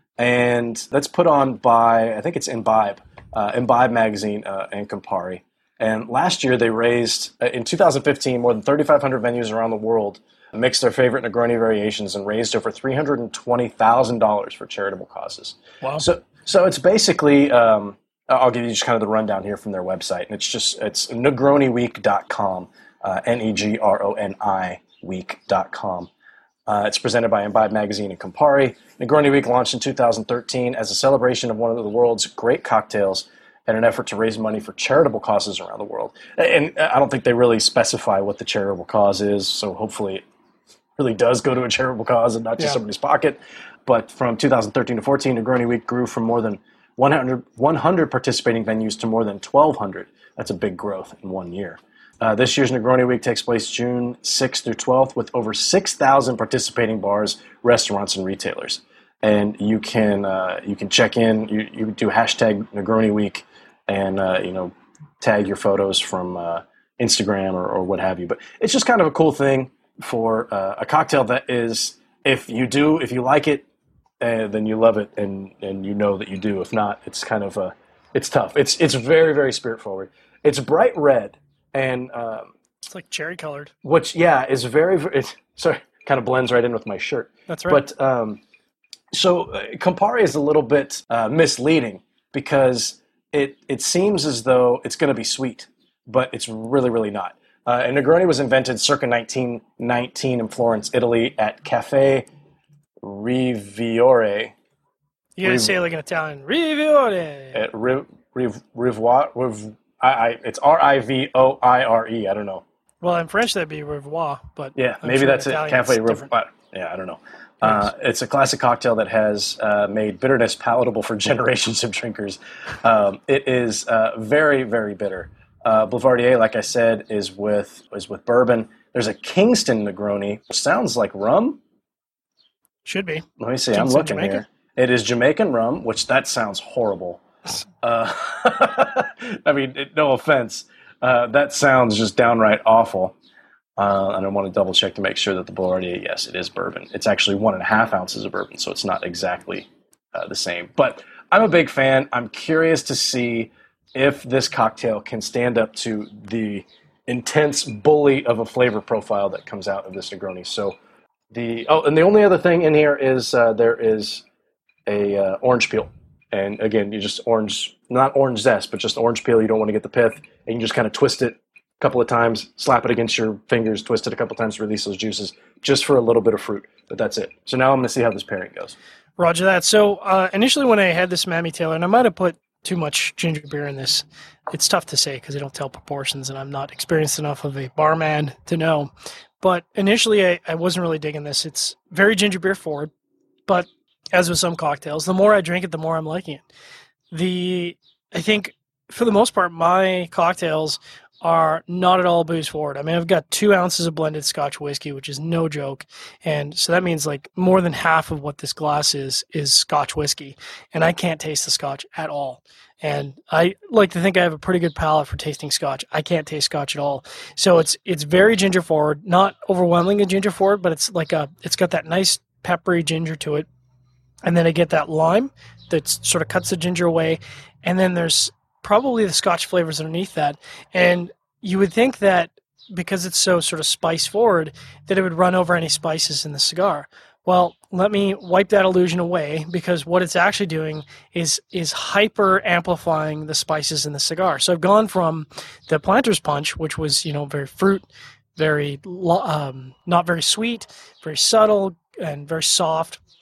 And that's put on by, I think it's Imbibe, uh, Imbibe Magazine uh, and Campari. And last year they raised, uh, in two thousand fifteen, more than thirty-five hundred venues around the world mixed their favorite Negroni variations and raised over three hundred twenty thousand dollars for charitable causes. Wow. So so it's basically, um, I'll give you just kind of the rundown here from their website. And it's just, it's negroni week dot com, uh, N E G R O N I week dot com. Uh, it's presented by Imbibe Magazine and Campari. Negroni Week launched in two thousand thirteen as a celebration of one of the world's great cocktails and an effort to raise money for charitable causes around the world. And I don't think they really specify what the charitable cause is, so hopefully it really does go to a charitable cause and not just yeah. somebody's pocket. But from two thousand thirteen to fourteen, Negroni Week grew from more than one hundred, one hundred participating venues to more than twelve hundred. That's a big growth in one year. Uh, this year's Negroni Week takes place June sixth through twelfth with over six thousand participating bars, restaurants, and retailers. And you can uh, you can check in. You, you do hashtag Negroni Week and uh, you know tag your photos from uh, Instagram or, or what have you. But it's just kind of a cool thing for uh, a cocktail that is, if you do, if you like it, uh, then you love it, and, and you know that you do. If not, it's kind of a, it's tough. It's it's very, very spirit forward. It's bright red. And um, it's like cherry colored, which yeah is very, very it's, sorry, kind of blends right in with my shirt. That's right. But um, so uh, Campari is a little bit uh, misleading because it it seems as though it's going to be sweet, but it's really, really not. Uh, and Negroni was invented circa nineteen nineteen in Florence, Italy, at Cafe Riviore. You gotta Riv- say it like an Italian. Riviore. At Riv Riv Rivoire. Riv- I, I, it's R I V O I R E. I don't know. Well, in French, that'd be Revoir, but yeah, I'm maybe sure that's it. Cafe Revoir. Yeah, I don't know. Uh, it's a classic cocktail that has uh, made bitterness palatable for generations of drinkers. Um, it is uh, very, very bitter. Uh, Boulevardier, like I said, is with is with bourbon. There's a Kingston Negroni, which sounds like rum. Should be. Let me see. Kingston, I'm looking Jamaica? here. It is Jamaican rum, which that sounds horrible. Uh, I mean, it, no offense. Uh, that sounds just downright awful. Uh, and I want to double check to make sure that the Boulevardier, yes, it is bourbon. It's actually one and a half ounces of bourbon, so it's not exactly uh, the same. But I'm a big fan. I'm curious to see if this cocktail can stand up to the intense bully of a flavor profile that comes out of this Negroni. So the oh, and the only other thing in here is uh, there is a uh, orange peel. And again, you just orange, not orange zest, but just orange peel. You don't want to get the pith. And you just kind of twist it a couple of times, slap it against your fingers, twist it a couple of times to release those juices, just for a little bit of fruit. But that's it. So now I'm going to see how this pairing goes. Roger that. So uh, initially when I had this Mammy Taylor, and I might have put too much ginger beer in this. It's tough to say because I don't tell proportions, and I'm not experienced enough of a barman to know. But initially I, I wasn't really digging this. It's very ginger beer forward, but as with some cocktails, the more I drink it, the more I'm liking it. The I think, for the most part, my cocktails are not at all booze forward. I mean, I've got two ounces of blended Scotch whiskey, which is no joke. And so that means like more than half of what this glass is, is Scotch whiskey. And I can't taste the Scotch at all. And I like to think I have a pretty good palate for tasting Scotch. I can't taste Scotch at all. So it's it's very ginger forward, not overwhelmingly ginger forward, but it's like a it's got that nice peppery ginger to it. And then I get that lime that sort of cuts the ginger away. And then there's probably the Scotch flavors underneath that. And you would think that because it's so sort of spice forward, that it would run over any spices in the cigar. Well, let me wipe that illusion away, because what it's actually doing is is hyper amplifying the spices in the cigar. So I've gone from the Planter's Punch, which was, you know, very fruit, very um, not very sweet, very subtle, and very soft.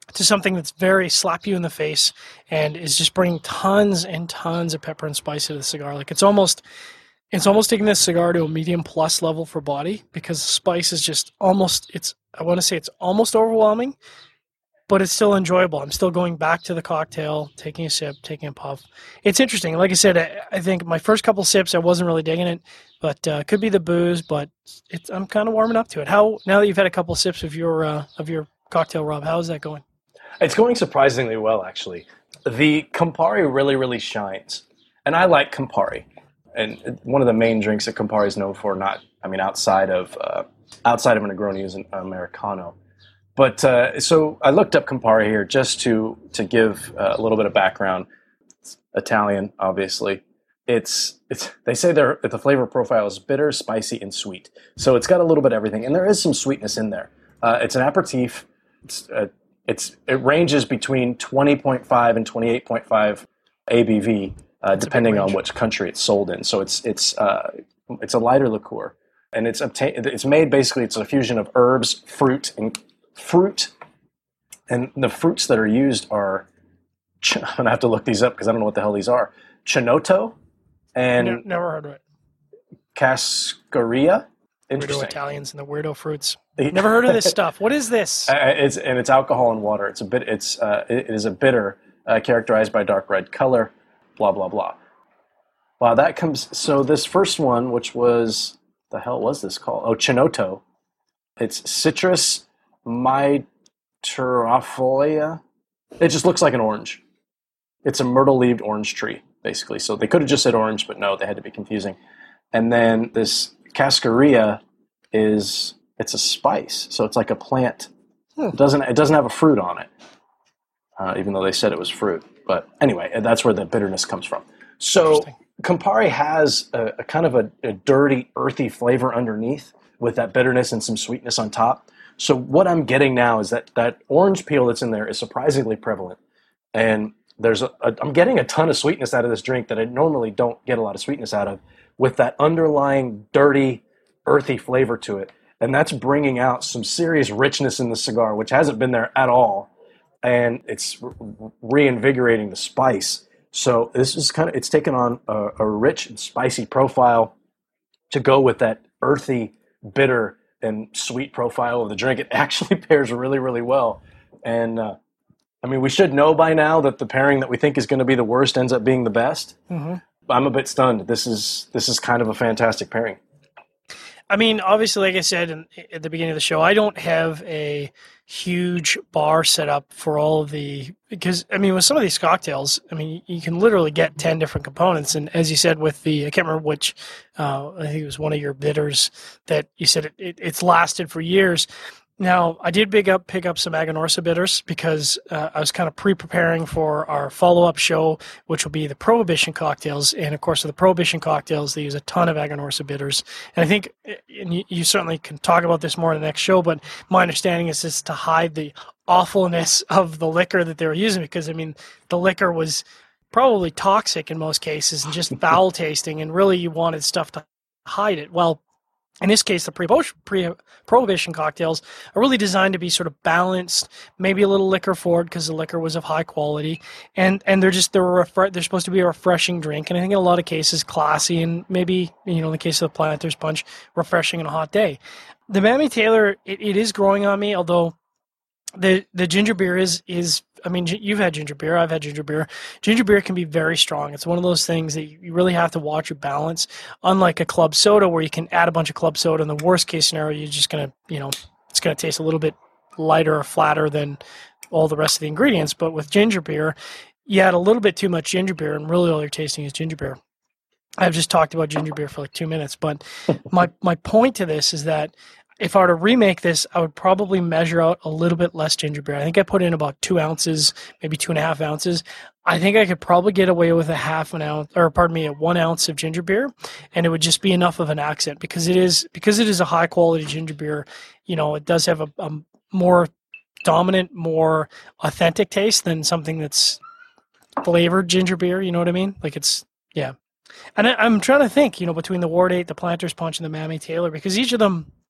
to something that's very slap you in the face and is just bringing tons and tons of pepper and spice to the cigar. Like it's almost, it's almost taking this cigar to a medium plus level for body, because the spice is just almost, it's, I want to say it's almost overwhelming, but it's still enjoyable. I'm still going back to the cocktail, taking a sip, taking a puff. It's interesting. Like I said, I, I think my first couple sips, I wasn't really digging it, but uh, could be the booze, but it's, I'm kind of warming up to it. How, now that you've had a couple sips of your, uh, of your cocktail, Rob, how is that going? It's going surprisingly well, actually. The Campari really, really shines. And I like Campari. And one of the main drinks that Campari is known for, not, I mean, outside of uh, outside of a Negroni, is an Americano. But uh, so I looked up Campari here just to to give uh, a little bit of background. It's Italian, obviously. It's it's they say they're, the flavor profile is bitter, spicy, and sweet. So it's got a little bit of everything, and there is some sweetness in there. Uh, it's an aperitif. It's uh, It's it ranges between twenty point five and twenty-eight point five A B V, uh, depending on which country it's sold in. So it's it's uh, it's a lighter liqueur, and it's obtained. It's made basically. It's a fusion of herbs, fruit, and fruit, and the fruits that are used are. I'm gonna have to look these up because I don't know what the hell these are. Chinoto, and Ne- never heard of it. Cascaria. Weirdo Italians and the weirdo fruits. Never heard of this stuff. What is this? Uh, it's and it's alcohol and water. It's a bit. It's uh, it is a bitter uh, characterized by dark red color. Blah blah blah. Wow, that comes. So this first one, which was the hell was this called? Oh, Chinoto. It's Citrus myrtifolia. It just looks like an orange. It's a myrtle-leaved orange tree, basically. So they could have just said orange, but no, they had to be confusing. And then this Cascaria is it's a spice, so it's like a plant. Hmm. It doesn't it doesn't have a fruit on it, uh, even though they said it was fruit. But anyway, that's where the bitterness comes from. So Campari has a, a kind of a, a dirty, earthy flavor underneath, with that bitterness and some sweetness on top. So what I'm getting now is that that orange peel that's in there is surprisingly prevalent, and there's a, a I'm getting a ton of sweetness out of this drink that I normally don't get a lot of sweetness out of, with that underlying dirty, earthy flavor to it. And that's bringing out some serious richness in the cigar, which hasn't been there at all. And it's re- reinvigorating the spice. So this is kind of, it's taken on a, a rich and spicy profile to go with that earthy, bitter, and sweet profile of the drink. It actually pairs really, really well. And, uh, I mean, we should know by now that the pairing that we think is going to be the worst ends up being the best. Mm-hmm. I'm a bit stunned. This is this is kind of a fantastic pairing. I mean, obviously, like I said in, at the beginning of the show, I don't have a huge bar set up for all of the, because, I mean, with some of these cocktails, I mean, you can literally get ten different components. And as you said with the, I can't remember which, uh, I think it was one of your bitters that you said it, it, it's lasted for years. Now, I did pick up pick up some Aganorsa bitters because uh, I was kind of pre-preparing for our follow-up show, which will be the Prohibition cocktails. And, of course, with the Prohibition cocktails, they use a ton of Aganorsa bitters. And I think, and you, you certainly can talk about this more in the next show, but my understanding is this to hide the awfulness of the liquor that they were using, because, I mean, the liquor was probably toxic in most cases and just foul tasting, and really you wanted stuff to hide it. Well, in this case, the pre-Prohibition cocktails are really designed to be sort of balanced, maybe a little liquor forward because the liquor was of high quality, and, and they're just they're refre- they're supposed to be a refreshing drink, and I think in a lot of cases classy, and maybe, you know, in the case of the Planters Punch, refreshing on a hot day. The Mammy Taylor, it, it is growing on me, although the the ginger beer is is. I mean, you've had ginger beer. I've had ginger beer. Ginger beer can be very strong. It's one of those things that you really have to watch your balance. Unlike a club soda, where you can add a bunch of club soda, in the worst case scenario, you're just gonna, you know, it's gonna taste a little bit lighter or flatter than all the rest of the ingredients. But with ginger beer, you add a little bit too much ginger beer, and really all you're tasting is ginger beer. I've just talked about ginger beer for like two minutes, but my my point to this is that if I were to remake this, I would probably measure out a little bit less ginger beer. I think I put in about two ounces, maybe two and a half ounces. I think I could probably get away with a half an ounce, or pardon me, a one ounce of ginger beer, and it would just be enough of an accent, because it is because it is a high quality ginger beer. You know, it does have a, a more dominant, more authentic taste than something that's flavored ginger beer. You know what I mean? Like it's yeah. And I, I'm trying to think, you know, between the Ward eight, the Planters Punch, and the Mammy Taylor, because each of them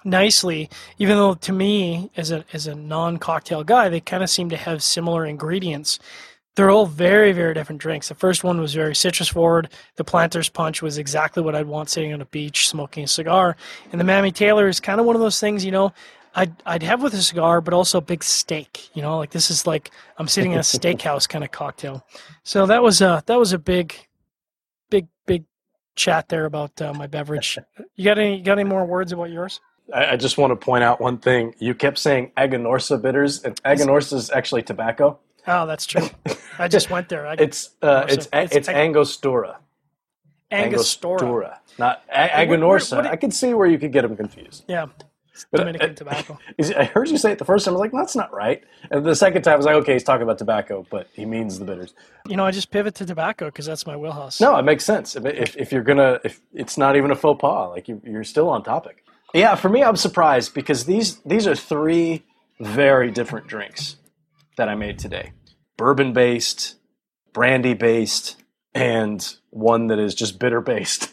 nicely, even though to me, as a as a non-cocktail guy, they kind of seem to have similar ingredients. They're all very, very different drinks. The first one was very citrus forward. The Planter's Punch was exactly what I'd want sitting on a beach smoking a cigar. And the Mammy Taylor is kind of one of those things, you know, I'd, I'd have with a cigar, but also a big steak. You know, like this is like I'm sitting in a steakhouse kind of cocktail. So that was a, that was a big, big, big chat there about uh, my beverage. You got any, you got any more words about yours? I, I just want to point out one thing. You kept saying Aganorsa bitters, and Aganorsa is actually tobacco. Oh, that's true. I just went there. I, it's uh, it's it's, it's Angostura. Angostura. Angostura, not a- Aganorsa. I could see where you could get them confused. Yeah, But, Dominican uh, tobacco. I heard you say it the first time. I was like, that's not right. And the second time, I was like, okay, he's talking about tobacco, but he means the bitters. You know, I just pivot to tobacco because that's my wheelhouse. No, it makes sense. If, if, if you're gonna, if it's not even a faux pas, like you, you're still on topic. Yeah, for me, I'm surprised because these these are three very different drinks that I made today. Bourbon-based, brandy-based, and one that is just bitter-based.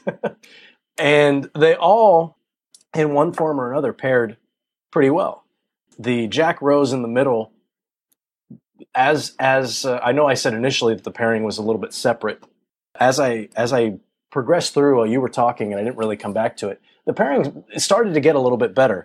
And they all, in one form or another, paired pretty well. The Jack Rose in the middle, as as uh, I know I said initially that the pairing was a little bit separate. As I as I progressed through while you were talking and I didn't really come back to it, the pairing started to get a little bit better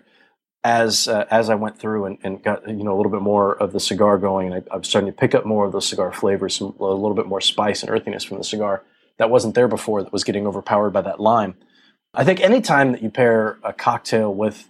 as uh, as I went through and, and got you know a little bit more of the cigar going, and I, I was starting to pick up more of the cigar flavors, some, a little bit more spice and earthiness from the cigar that wasn't there before, that was getting overpowered by that lime. I think any time that you pair a cocktail with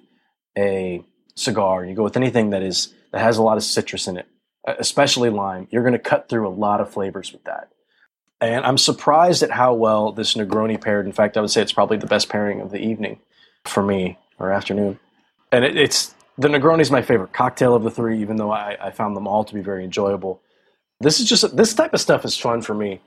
a cigar, and you go with anything that is that has a lot of citrus in it, especially lime, you're going to cut through a lot of flavors with that. And I'm surprised at how well this Negroni paired. In fact, I would say it's probably the best pairing of the evening for me, or afternoon. And it, it's the Negroni is my favorite cocktail of the three, even though I, I found them all to be very enjoyable. This is just this type of stuff is fun for me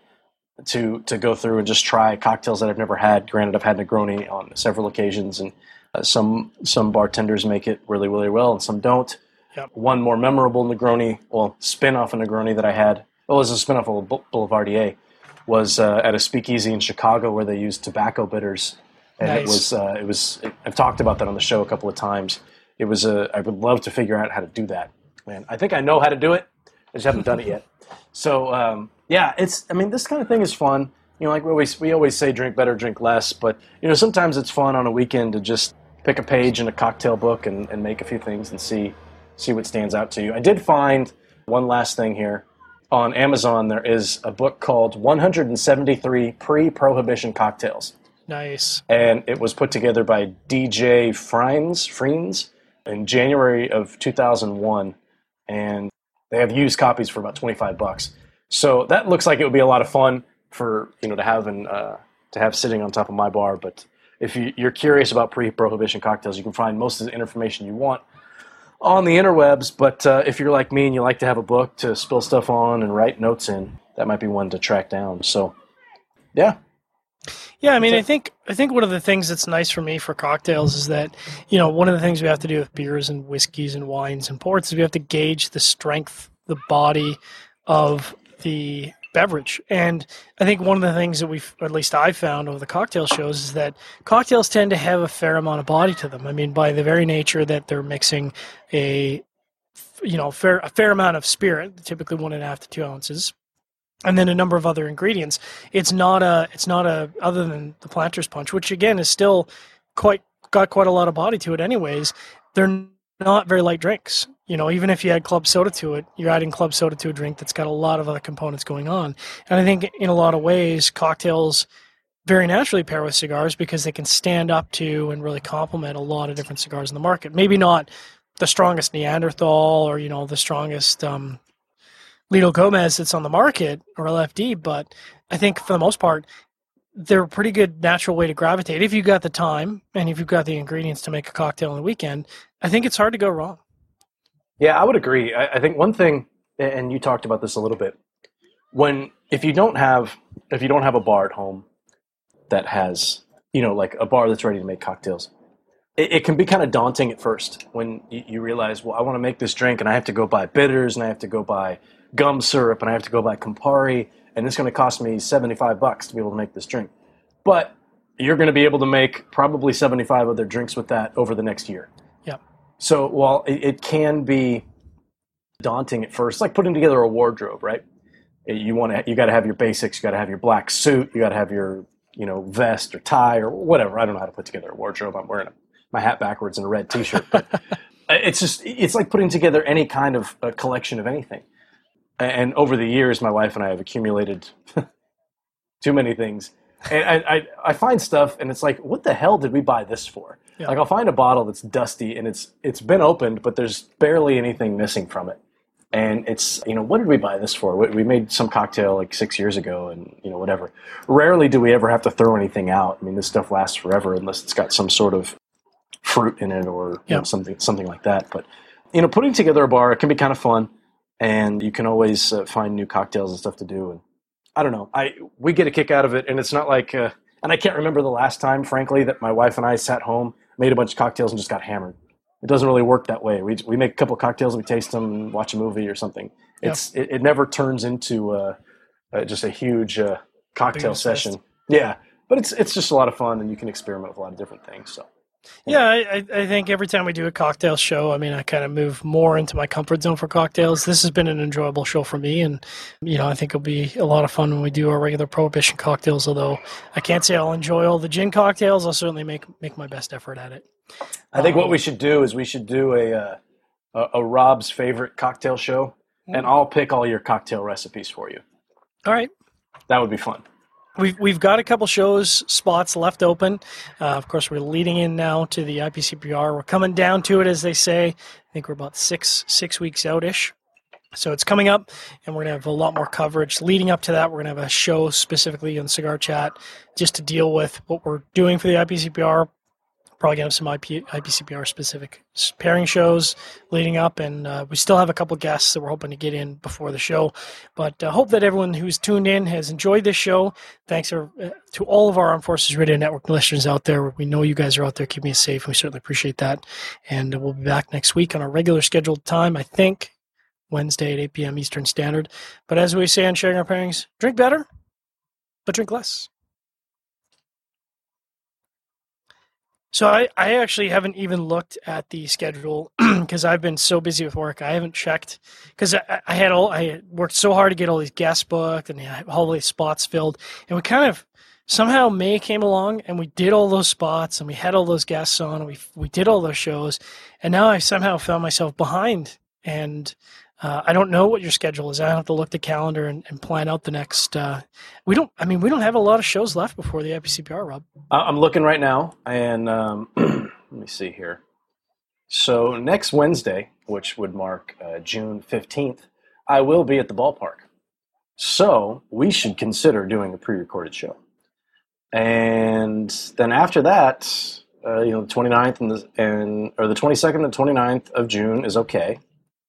to to go through and just try cocktails that I've never had. Granted, I've had Negroni on several occasions, and uh, some some bartenders make it really, really well, and some don't. Yep. One One more memorable Negroni, well, spin-off of Negroni that I had, well, it was a spin-off of Boulevardier, was uh, at a speakeasy in Chicago where they used tobacco bitters. And Nice. it was, uh, it was. It, I've talked about that on the show a couple of times. It was a. I would love to figure out how to do that. Man, I think I know how to do it. I just haven't done it yet. So um, yeah, it's. I mean, this kind of thing is fun. You know, like we always we always say, drink better, drink less. But you know, sometimes it's fun on a weekend to just pick a page in a cocktail book and, and make a few things and see see what stands out to you. I did find one last thing here. On Amazon, there is a book called one hundred seventy-three Pre-Prohibition Cocktails. Nice. And it was put together by D J Friens, Friens in January of two thousand one, and they have used copies for about twenty-five bucks. So that looks like it would be a lot of fun for you know to have and uh, to have sitting on top of my bar. But if you, you're curious about pre-prohibition cocktails, you can find most of the information you want on the interwebs. But uh, if you're like me and you like to have a book to spill stuff on and write notes in, that might be one to track down. So, yeah. Yeah, I mean, I think I think one of the things that's nice for me for cocktails is that, you know, one of the things we have to do with beers and whiskeys and wines and ports is we have to gauge the strength, the body of the beverage. And I think one of the things that we've, or at least I've found over the cocktail shows, is that cocktails tend to have a fair amount of body to them. I mean, by the very nature that they're mixing a, you know, fair a fair amount of spirit, typically one and a half to two ounces, and then a number of other ingredients. It's not a, it's not a, other than the Planter's Punch, which again is still quite, got quite a lot of body to it anyways. They're not very light drinks. You know, even if you add club soda to it, you're adding club soda to a drink that's got a lot of other components going on. And I think in a lot of ways, cocktails very naturally pair with cigars because they can stand up to and really complement a lot of different cigars in the market. Maybe not the strongest Neanderthal or, you know, the strongest, um, Lido Gomez that's on the market, or L F D, but I think for the most part, they're a pretty good natural way to gravitate. If you've got the time and if you've got the ingredients to make a cocktail on the weekend, I think it's hard to go wrong. Yeah, I would agree. I, I think one thing, and you talked about this a little bit, when if you don't have if you don't have a bar at home that has, you know, like a bar that's ready to make cocktails, it, it can be kind of daunting at first when you, you realize, well, I want to make this drink and I have to go buy bitters and I have to go buy gum syrup and I have to go buy Campari and it's going to cost me seventy-five bucks to be able to make this drink. But you're going to be able to make probably seventy-five other drinks with that over the next year. Yeah. So while it, it can be daunting at first, it's like putting together a wardrobe, right? You want to, you got to have your basics. You got to have your black suit. You got to have your, you know, vest or tie or whatever. I don't know how to put together a wardrobe. I'm wearing a, my hat backwards and a red T-shirt. But it's just, it's like putting together any kind of a collection of anything. And over the years, my wife and I have accumulated too many things. And I, I, I find stuff, and it's like, what the hell did we buy this for? Yeah. Like, I'll find a bottle that's dusty, and it's it's been opened, but there's barely anything missing from it. And it's, you know, what did we buy this for? We made some cocktail like six years ago, and, you know, whatever. Rarely do we ever have to throw anything out. I mean, this stuff lasts forever unless it's got some sort of fruit in it or you yeah. know, something something like that. But, you know, putting together a bar, it can be kind of fun, and you can always uh, find new cocktails and stuff to do. And I don't know. I we get a kick out of it, and it's not like, uh, and I can't remember the last time, frankly, that my wife and I sat home, made a bunch of cocktails, and just got hammered. It doesn't really work that way. We we make a couple of cocktails, we taste them, and watch a movie or something. It's yeah. it, it never turns into uh, uh, just a huge uh, cocktail session. Fest. Yeah, but it's it's just a lot of fun, and you can experiment with a lot of different things. So. Yeah, I, I think every time we do a cocktail show, I mean, I kind of move more into my comfort zone for cocktails. This has been an enjoyable show for me, and, you know, I think it'll be a lot of fun when we do our regular Prohibition cocktails, although I can't say I'll enjoy all the gin cocktails. I'll certainly make make my best effort at it. I think um, what we should do is we should do a, uh, a, a Rob's favorite cocktail show, and I'll pick all your cocktail recipes for you. All right. That would be fun. We've we've got a couple shows spots left open. Uh, of course, we're leading in now to the I P C P R. We're coming down to it, as they say. I think we're about six six weeks out-ish. So it's coming up, and we're going to have a lot more coverage. Leading up to that, we're going to have a show specifically on Cigar Chat just to deal with what we're doing for the I P C P R. Probably going to have some I P, I P C P R-specific pairing shows leading up, and uh, we still have a couple guests that we're hoping to get in before the show. But I uh, hope that everyone who's tuned in has enjoyed this show. Thanks to, uh, to all of our Armed Forces Radio Network listeners out there. We know you guys are out there keeping us safe, and we certainly appreciate that. And uh, we'll be back next week on our regular scheduled time, I think, Wednesday at eight p.m. Eastern Standard. But as we say on Sharing Our Pairings, drink better, but drink less. So I, I actually haven't even looked at the schedule because I've been so busy with work. I haven't checked because I, I had all I worked so hard to get all these guests booked and all these spots filled. And we kind of somehow May came along and we did all those spots and we had all those guests on and we we did all those shows. And now I somehow found myself behind. And uh, I don't know what your schedule is. I have to look at the calendar and, and plan out the next. Uh, we don't. I mean, we don't have a lot of shows left before the I P C P R, Rob. I'm looking right now, and um, let me see here. So next Wednesday, which would mark uh, June fifteenth, I will be at the ballpark. So we should consider doing a pre-recorded show. And then after that, uh, you know, the twenty-ninth and the and or the twenty-second and twenty-ninth of June is okay.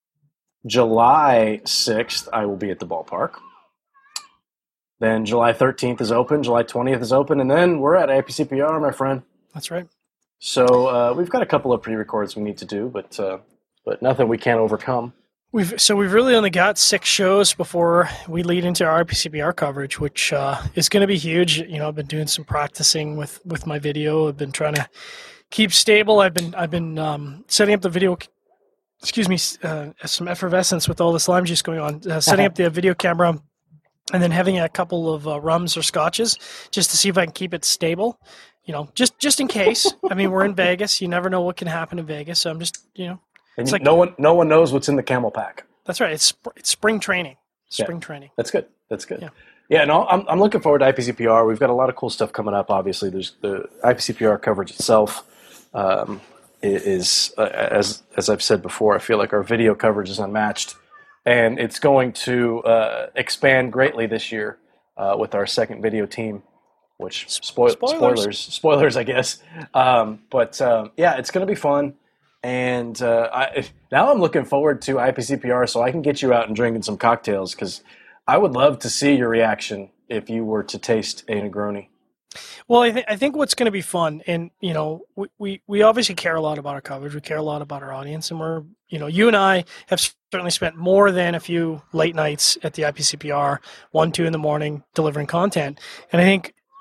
July sixth, I will be at the ballpark. Then July thirteenth is open. July twentieth is open. And then we're at I P C P R, my friend. That's right. So uh, we've got a couple of pre-records we need to do, but uh, but nothing we can't overcome. We've So we've really only got six shows before we lead into our I P C P R coverage, which uh, is going to be huge. You know, I've been doing some practicing with, with my video. I've been trying to keep stable. I've been, I've been um, setting up the video excuse me, uh, some effervescence with all this lime juice going on, uh, setting up the video camera and then having a couple of uh, rums or scotches just to see if I can keep it stable, you know, just, just in case. I mean, we're in Vegas. You never know what can happen in Vegas. So I'm just, you know. And it's like, no one no one knows what's in the camel pack. That's right. It's, it's spring training. Spring yeah, training. That's good. That's good. Yeah. Yeah, no, I'm I'm looking forward to I P C P R. We've got a lot of cool stuff coming up, obviously. There's the I P C P R coverage itself. Um, is uh, as as I've said before, I feel like our video coverage is unmatched, and it's going to uh, expand greatly this year uh, with our second video team. Which spoil- spoilers, spoilers, spoilers, I guess. Um, but um, yeah, it's going to be fun, and uh, I, now I'm looking forward to I P C P R so I can get you out and drinking some cocktails because I would love to see your reaction if you were to taste a Negroni. Well, I, th- I think what's going to be fun, and, you know, we, we, we obviously care a lot about our coverage. We care a lot about our audience, and we're, you know, you and I have certainly spent more than a few late nights at the I P C P R, one, two in the morning, delivering content. And I think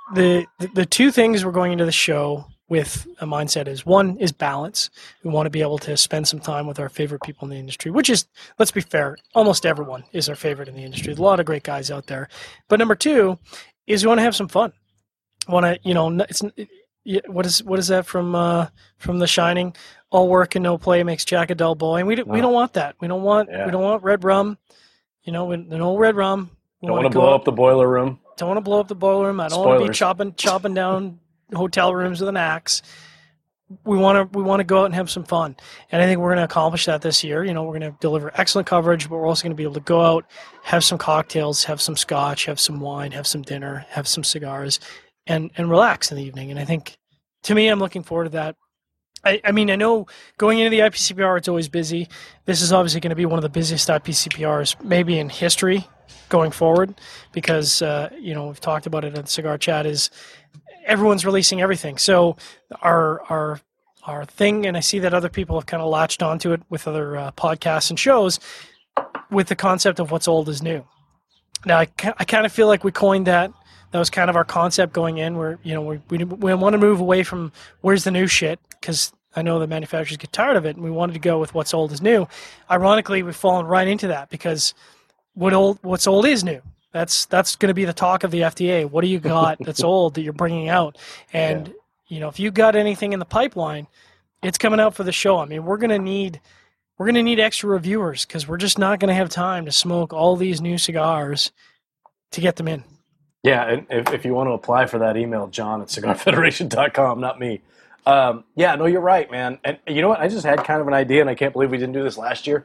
the, the the two things we're going into the show with a mindset is, one is balance. We want to be able to spend some time with our favorite people in the industry, which is, let's be fair, almost everyone is our favorite in the industry. There's a lot of great guys out there. But number two is we want to have some fun. Want to, you know, it's what is what is that from uh, from The Shining? All work and no play makes Jack a dull boy, and we don't, we don't want that. We don't want yeah. we don't want red rum. You know, we, no red rum. We don't want to blow up the boiler room. Don't want to blow up the boiler room. I don't Spoilers. want to be chopping chopping down hotel rooms with an axe. We want to we want to go out and have some fun, and I think we're going to accomplish that this year. You know, we're going to deliver excellent coverage, but we're also going to be able to go out, have some cocktails, have some scotch, have some wine, have some dinner, have some cigars, and and relax in the evening. And I think, to me, I'm looking forward to that. I, I mean, I know going into the I P C P R, it's always busy. This is obviously going to be one of the busiest I P C P Rs maybe in history going forward, because uh, you know, we've talked about it at Cigar Chat, is everyone's releasing everything. So our our our thing, and I see that other people have kind of latched onto it with other uh, podcasts and shows, with the concept of what's old is new. Now, I, I kind of feel like we coined that. That was kind of our concept going in, where, you know, we we, we want to move away from where's the new shit, because I know the manufacturers get tired of it, and we wanted to go with what's old is new. Ironically, we've fallen right into that, because what old what's old is new. That's that's going to be the talk of the F D A. What do you got that's old that you're bringing out? And yeah. you know, if you got anything in the pipeline, it's coming out for the show. I mean, we're going to need we're going to need extra reviewers, because we're just not going to have time to smoke all these new cigars to get them in. Yeah, and if, if you want to apply for that, email John at cigar federation dot com, not me. Um, yeah, no, you're right, man. And you know what? I just had kind of an idea, and I can't believe we didn't do this last year,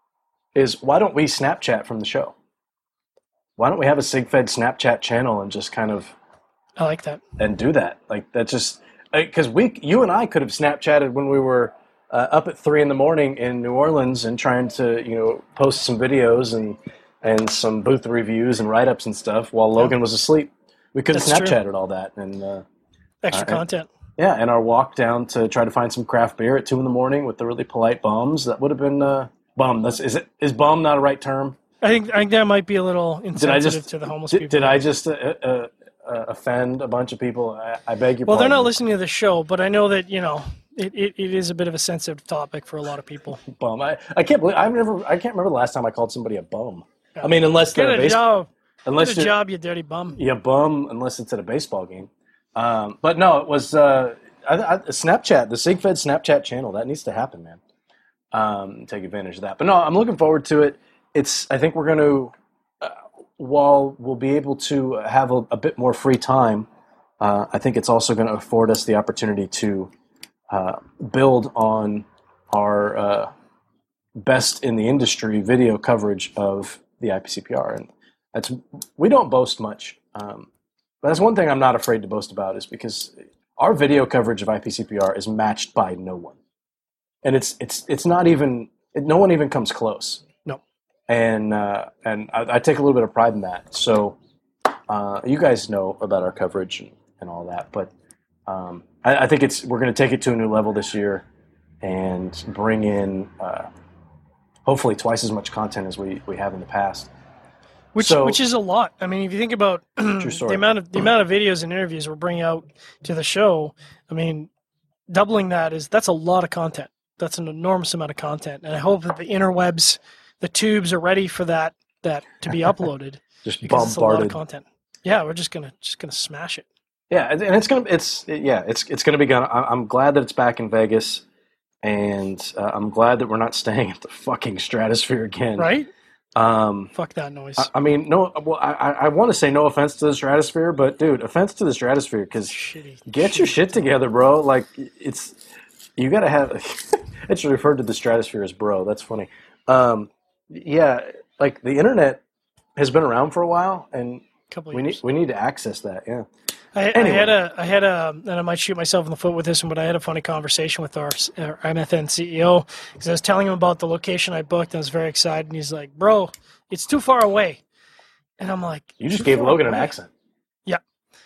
is why don't we Snapchat from the show? Why don't we have a SigFed Snapchat channel and just kind of... I like that. And do that. Like, that just... Because we, you and I could have Snapchatted when we were uh, up at three in the morning in New Orleans and trying to, you know, post some videos and... and some booth reviews and write-ups and stuff while Logan was asleep. We could have That's Snapchatted true. all that. and uh, Extra uh, content. And, yeah, and our walk down to try to find some craft beer at two in the morning with the really polite bums. That would have been uh, bum. That's, is it? Is bum not a right term? I think I think that might be a little insensitive just, to the homeless did, people. Did I just uh, uh, uh, offend a bunch of people? I, I beg your well, pardon. they're not listening to the show, but I know that, you know, it, it, it is a bit of a sensitive topic for a lot of people. Bum. I, I can't believe I've never. I can't remember the last time I called somebody a bum. I mean, unless Get they're a a base- job. Unless Get a job, you dirty bum. You bum, unless it's at a baseball game. Um, but no, it was uh, I, I, Snapchat, the SigFed Snapchat channel. That needs to happen, man. Um, take advantage of that. But no, I'm looking forward to it. It's. I think we're going to, uh, while we'll be able to have a, a bit more free time, uh, I think it's also going to afford us the opportunity to uh, build on our uh, best in the industry video coverage of the I P C P R. And that's, we don't boast much. Um, but that's one thing I'm not afraid to boast about, is because our video coverage of I P C P R is matched by no one. And it's it's it's not even, it, no one even comes close. No. And uh, and I, I take a little bit of pride in that. So uh, you guys know about our coverage and, and all that. But um, I, I think it's we're going to take it to a new level this year and bring in uh, hopefully twice as much content as we, we have in the past. Which so, which is a lot. I mean, if you think about the amount of the amount of videos and interviews we're bringing out to the show, I mean, doubling that is that's a lot of content. That's an enormous amount of content, and I hope that the interwebs, the tubes, are ready for that that to be uploaded. Just because bombarded. It's a lot of content. Yeah, we're just gonna just gonna smash it. Yeah, and it's gonna it's yeah it's it's gonna be gonna. I'm glad that it's back in Vegas, and uh, I'm glad that we're not staying at the fucking Stratosphere again. Right. Um, Fuck that noise. I, I mean, no. Well, I, I want to say no offense to the Stratosphere, but dude, offense to the Stratosphere, because get shitty your shit together, bro. Like, it's you gotta have. It's referred to the Stratosphere as bro. That's funny. Um, yeah, like the internet has been around for a while, and Couple we years. need we need to access that. Yeah. I, Anyway. I had a, I had a, and I might shoot myself in the foot with this one, but I had a funny conversation with our, our M F N C E O, because I was telling him about the location I booked, and I was very excited, and he's like, "Bro, it's too far away," and I'm like, You just "Too gave far Logan away?" an accent. Yeah,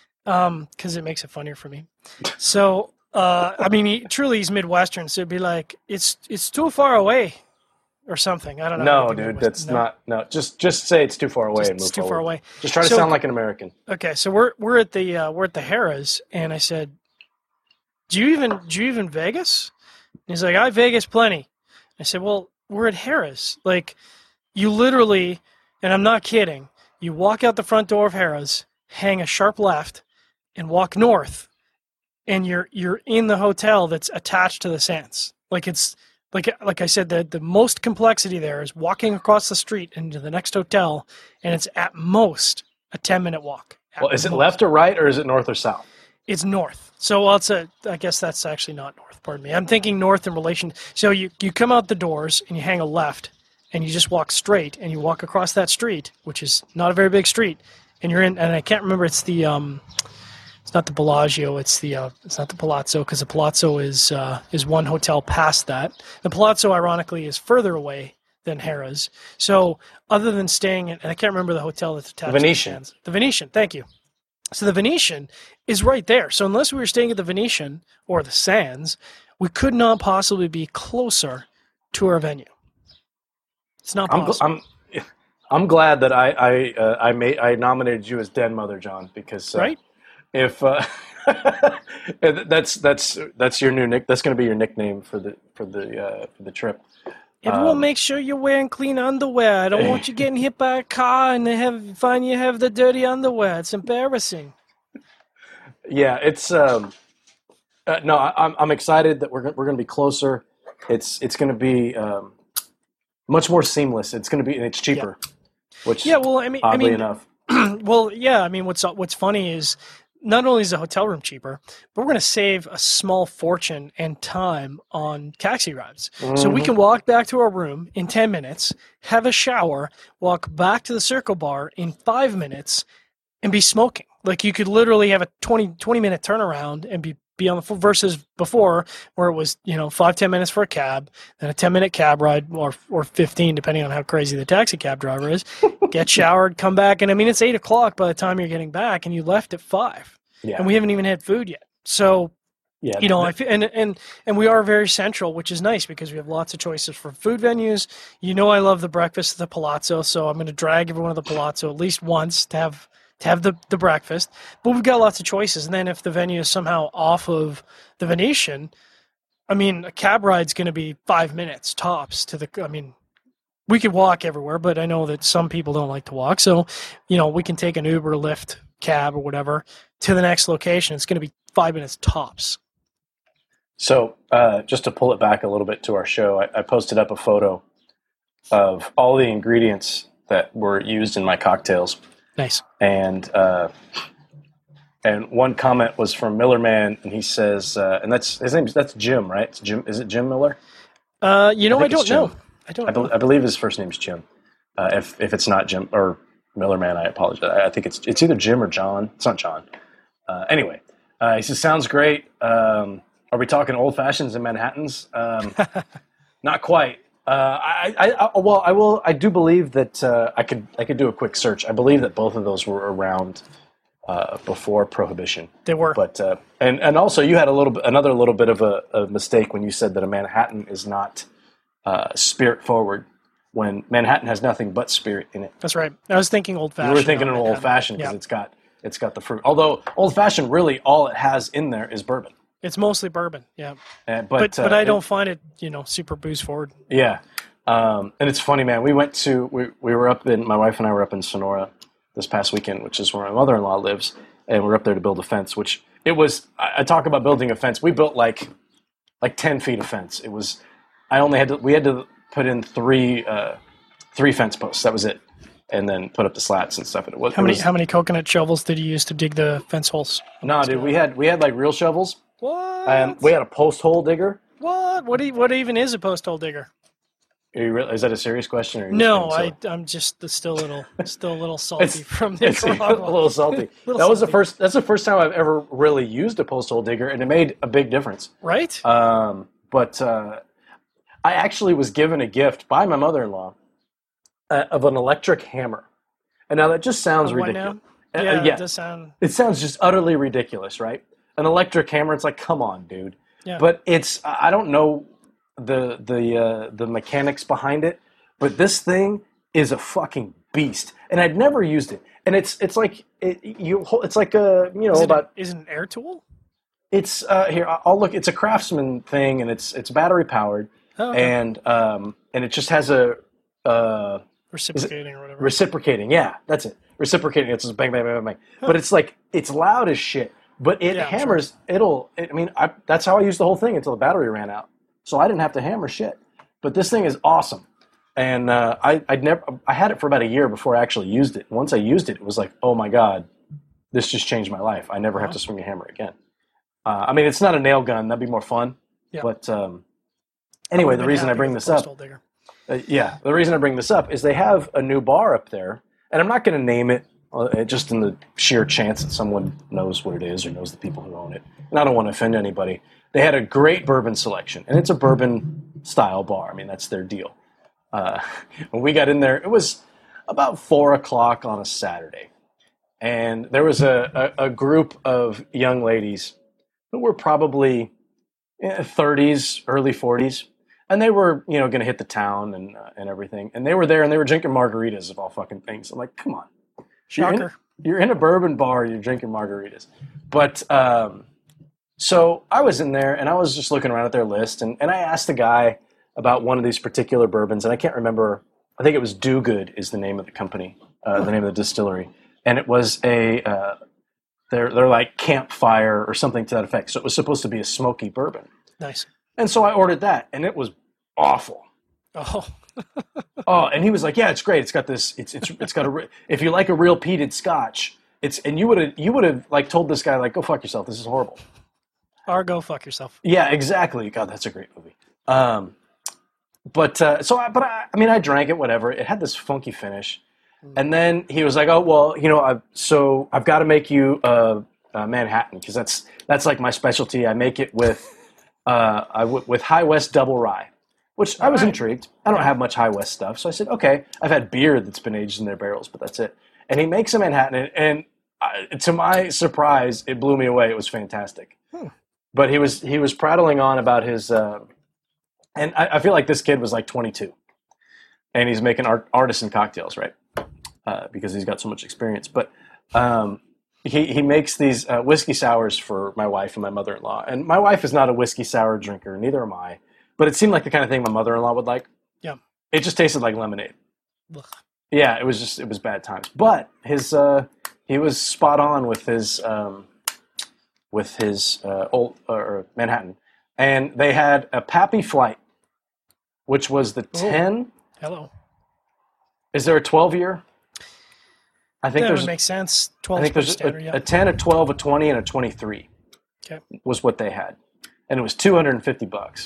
um, because it makes it funnier for me. So, uh, I mean, he, truly, he's Midwestern, so it'd be like, "It's it's too far away," or something. I don't know. No, dude, that's no. not. No, just just say it's too far away just, and move it's too forward. far away. Just try to so, sound like an American. Okay, so we're we're at the uh, we're at the Harrah's, and I said, "Do you even do you even Vegas?" And he's like, "I Vegas plenty." I said, "Well, we're at Harrah's. Like, you literally, and I'm not kidding. You walk out the front door of Harrah's, hang a sharp left, and walk north, and you're you're in the hotel that's attached to the Sands. Like it's." Like like I said, the, the most complexity there is walking across the street into the next hotel, and it's at most a ten-minute walk. Well, is it left or right, or is it north or south? It's north. So well, it's a, I guess that's actually not north, pardon me. I'm thinking north in relation. So you, you come out the doors, and you hang a left, and you just walk straight, and you walk across that street, which is not a very big street, and you're in, and I can't remember, it's the... Um, It's not the Bellagio. It's the uh, it's not the Palazzo, because the Palazzo is uh, is one hotel past that. The Palazzo, ironically, is further away than Harrah's. So other than staying in, and I can't remember the hotel that's attached. The Venetian. To the, Sands. The Venetian. Thank you. So the Venetian is right there. So unless we were staying at the Venetian or the Sands, we could not possibly be closer to our venue. It's not possible. I'm I'm, I'm glad that I I uh, I made I nominated you as Den Mother, John, because uh, right. If uh, that's that's that's your new nick, that's going to be your nickname for the for the uh, for the trip. Everyone, um, make sure you're wearing clean underwear. I don't want you getting hit by a car and they have find you have the dirty underwear. It's embarrassing. Yeah, it's um, uh, no, I, I'm I'm excited that we're we're going to be closer. It's it's going to be um, much more seamless. It's going to be and it's cheaper. Yeah. Which yeah, well, I mean, oddly I mean, enough, well, yeah, I mean, what's what's funny is. Not only is the hotel room cheaper, but we're going to save a small fortune and time on taxi rides. Mm-hmm. So we can walk back to our room in ten minutes, have a shower, walk back to the Circle Bar in five minutes, and be smoking. Like you could literally have a twenty, twenty minute turnaround and be, be on the full versus before where it was, you know, five, ten minutes for a cab, then a ten minute cab ride or, or fifteen, depending on how crazy the taxi cab driver is, get showered, come back. And I mean, it's eight o'clock by the time you're getting back and you left at five. Yeah. And we haven't even had food yet. So, yeah, you know, I feel, and, and, and we are very central, which is nice because we have lots of choices for food venues. You know, I love the breakfast at the Palazzo, so I'm going to drag everyone to the Palazzo at least once to have to have the, the breakfast. But we've got lots of choices. And then if the venue is somehow off of the Venetian, I mean, a cab ride's going to be five minutes tops to the, I mean, we could walk everywhere, but I know that some people don't like to walk. So, you know, we can take an Uber, Lyft, cab, or whatever to the next location. It's going to be five minutes tops. So uh, just to pull it back a little bit to our show, I, I posted up a photo of all the ingredients that were used in my cocktails. Nice. And uh, and one comment was from Miller Man, and he says, uh, and that's his name. That's Jim, right? It's Jim. Is it Jim Miller? Uh, you know, I, I don't know. I don't. I, be- I believe his first name is Jim. Uh, if if it's not Jim or Miller Man, I apologize. I think it's it's either Jim or John. It's not John. Uh, anyway, uh, he says, sounds great. Um, are we talking old fashions and Manhattans? Um, not quite. Uh, I, I, I, well, I will. I do believe that uh, I could. I could do a quick search. I believe that both of those were around uh, before Prohibition. They were. But uh, and and also, you had a little bit, another little bit of a, a mistake when you said that a Manhattan is not uh, spirit forward. When Manhattan has nothing but spirit in it. That's right. I was thinking old fashioned. You were thinking an old fashioned because yeah. it's got it's got the fruit. Although old fashioned, really, all it has in there is bourbon. It's mostly bourbon, yeah. Uh, but but, uh, but I don't it, find it, you know, super booze forward. Yeah, um, and it's funny, man. We went to we we were up in my wife and I were up in Sonora this past weekend, which is where my mother-in-law lives, and we're up there to build a fence. Which it was. I, I talk about building a fence. We built like like ten feet of fence. It was. I only had to. We had to put in three uh, three fence posts. That was it. And then put up the slats and stuff. And it was, how many it was, how many coconut shovels did you use to dig the fence holes? No, nah, dude, we had we had like real shovels. What? And we had a post hole digger. What? What? What even is a post hole digger? Are you really, is that a serious question? Or are you no, I I'm just still a little still a little salty it's, from it's Nicaragua. A little salty. little that was salty. the first. That's the first time I've ever really used a post hole digger, and it made a big difference. Right. Um, but uh, I actually was given a gift by my mother-in-law uh, of an electric hammer. And now that just sounds oh, ridiculous. Yeah, uh, yeah, it does sound. It sounds just utterly ridiculous, right? An electric hammer. It's like, come on, dude. Yeah. But it's I don't know the the uh, the mechanics behind it, but this thing is a fucking beast, and I'd never used it. And it's it's like it, you it's like a you know is it about a, is it an air tool? It's uh, here. I'll look. It's a Craftsman thing, and it's it's battery powered, oh, okay. and um, and it just has a uh, reciprocating or whatever. Reciprocating, yeah, that's it. Reciprocating. It's just bang, bang, bang, bang. Huh. But it's like it's loud as shit. But it yeah, hammers. Sure. It'll. It, I mean, I, that's how I used the whole thing until the battery ran out. So I didn't have to hammer shit. But this thing is awesome, and uh, I I'd never. I had it for about a year before I actually used it. Once I used it, it was like, oh my god, this just changed my life. I never uh-huh. have to swing a hammer again. Uh, I mean, it's not a nail gun. That'd be more fun. Yeah. But um, anyway, the reason I bring this up, uh, yeah, the reason I bring this up is they have a new bar up there, and I'm not going to name it uh, just in the sheer chance that someone knows what it is or knows the people who own it. And I don't want to offend anybody. They had a great bourbon selection, and it's a bourbon-style bar. I mean, that's their deal. Uh, when we got in there, it was about four o'clock on a Saturday, and there was a, a, a group of young ladies who were probably thirties, early forties, and they were, you know, going to hit the town and uh, and everything. And they were there, and they were drinking margaritas of all fucking things. I'm like, come on, shocker! You're in, you're in a bourbon bar, you're drinking margaritas. But um, so I was in there, and I was just looking around at their list, and, and I asked the guy about one of these particular bourbons, and I can't remember. I think it was Do Good is the name of the company, uh, the name of the distillery, and it was a. Uh, They're they're like campfire or something to that effect. So it was supposed to be a smoky bourbon. Nice. And so I ordered that, and it was awful. Oh. oh, and he was like, "Yeah, it's great. It's got this. It's it's it's got a. If you like a real peated Scotch, it's and you would have you would have like told this guy like, go fuck yourself. This is horrible. Or go fuck yourself. Yeah, exactly. God, that's a great movie. Um, but uh, so I, but I, I mean, I drank it. Whatever. It had this funky finish. And then he was like, "Oh well, you know, I've, so I've got to make you a, a Manhattan because that's that's like my specialty. I make it with uh, I w- with High West Double Rye, which I was right. intrigued. I don't have much High West stuff, so I said, okay. I've had beer that's been aged in their barrels, but that's it. And he makes a Manhattan, and, and I, to my surprise, it blew me away. It was fantastic. Hmm. But he was he was prattling on about his, uh, and I, I feel like this kid was like twenty-two, and he's making art, artisan cocktails, right? Uh, because he's got so much experience. But um, he, he makes these uh, whiskey sours for my wife and my mother-in-law. And my wife is not a whiskey sour drinker, neither am I. But it seemed like the kind of thing my mother-in-law would like. Yeah. It just tasted like lemonade. Ugh. Yeah, it was just, it was bad times. But his, uh, he was spot on with his, um, with his uh, old, or Manhattan. And they had a Pappy Flight, which was the ten. Oh. Hello. Is there a twelve year? I think that there's would make sense. twelve I think there's standard, a, yeah. a ten, a twelve, a twenty, and a twenty-three. Okay. Was what they had, and it was two hundred fifty bucks.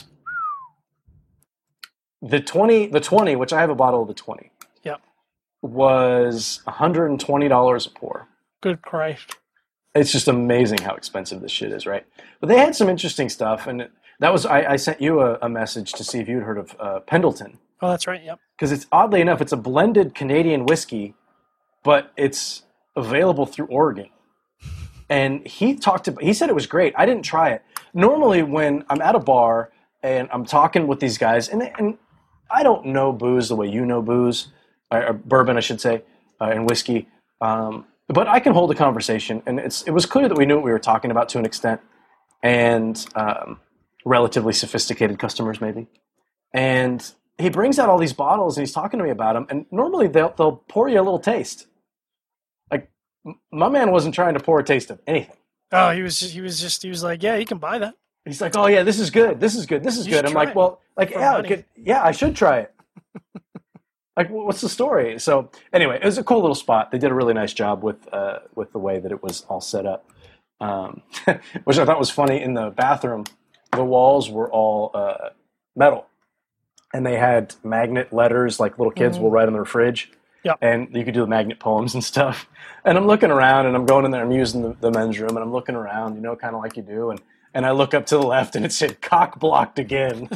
The twenty, the twenty, which I have a bottle of the twenty. Yep. Was one hundred twenty dollars a pour. Good Christ! It's just amazing how expensive this shit is, right? But they had some interesting stuff, and it, that was I, I sent you a, a message to see if you'd heard of uh, Pendleton. Oh, that's right. Yep. Because it's oddly enough, it's a blended Canadian whiskey. But it's available through Oregon. And he talked about, he said it was great. I didn't try it. Normally when I'm at a bar and I'm talking with these guys, and, and I don't know booze the way you know booze, or, or bourbon, I should say, uh, and whiskey. Um, but I can hold a conversation. And it's it was clear that we knew what we were talking about to an extent. And um, relatively sophisticated customers, maybe. And he brings out all these bottles and he's talking to me about them. And normally they'll they'll pour you a little taste. Like my man wasn't trying to pour a taste of anything. Oh, he was just, he was just he was like, yeah, you can buy that. He's like, oh yeah, this is good. This is good. This is You good. I'm like, well, like yeah, good, yeah, I should try it. Like, what's the story? So anyway, it was a cool little spot. They did a really nice job with uh, with the way that it was all set up, um, which I thought was funny. In the bathroom, the walls were all uh, metal. And they had magnet letters like little kids mm-hmm. will write on their fridge. Yep. And you could do the magnet poems and stuff. And I'm looking around and I'm going in there, I'm using the, the men's room and I'm looking around, you know, kind of like you do. And, and I look up to the left and it said cock blocked again.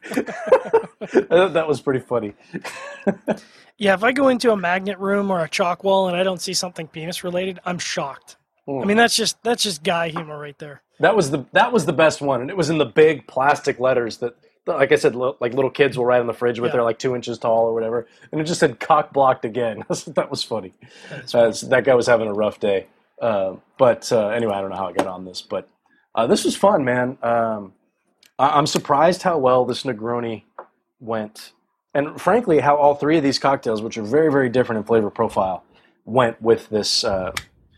That was pretty funny. Yeah, if I go into a magnet room or a chalk wall and I don't see something penis related, I'm shocked. Mm. I mean, that's just that's just guy humor right there. That was the that was the best one. And it was in the big plastic letters that like I said, li- like little kids will write on the fridge with Yeah. their like two inches tall or whatever, and it just said "cock blocked again." That was funny. That is Uh, funny. so that guy was having a rough day. Uh, but uh, anyway, I don't know how I got on this, but uh, this was fun, man. Um, I- I'm surprised how well this Negroni went, and frankly, how all three of these cocktails, which are very, very different in flavor profile, went with this uh,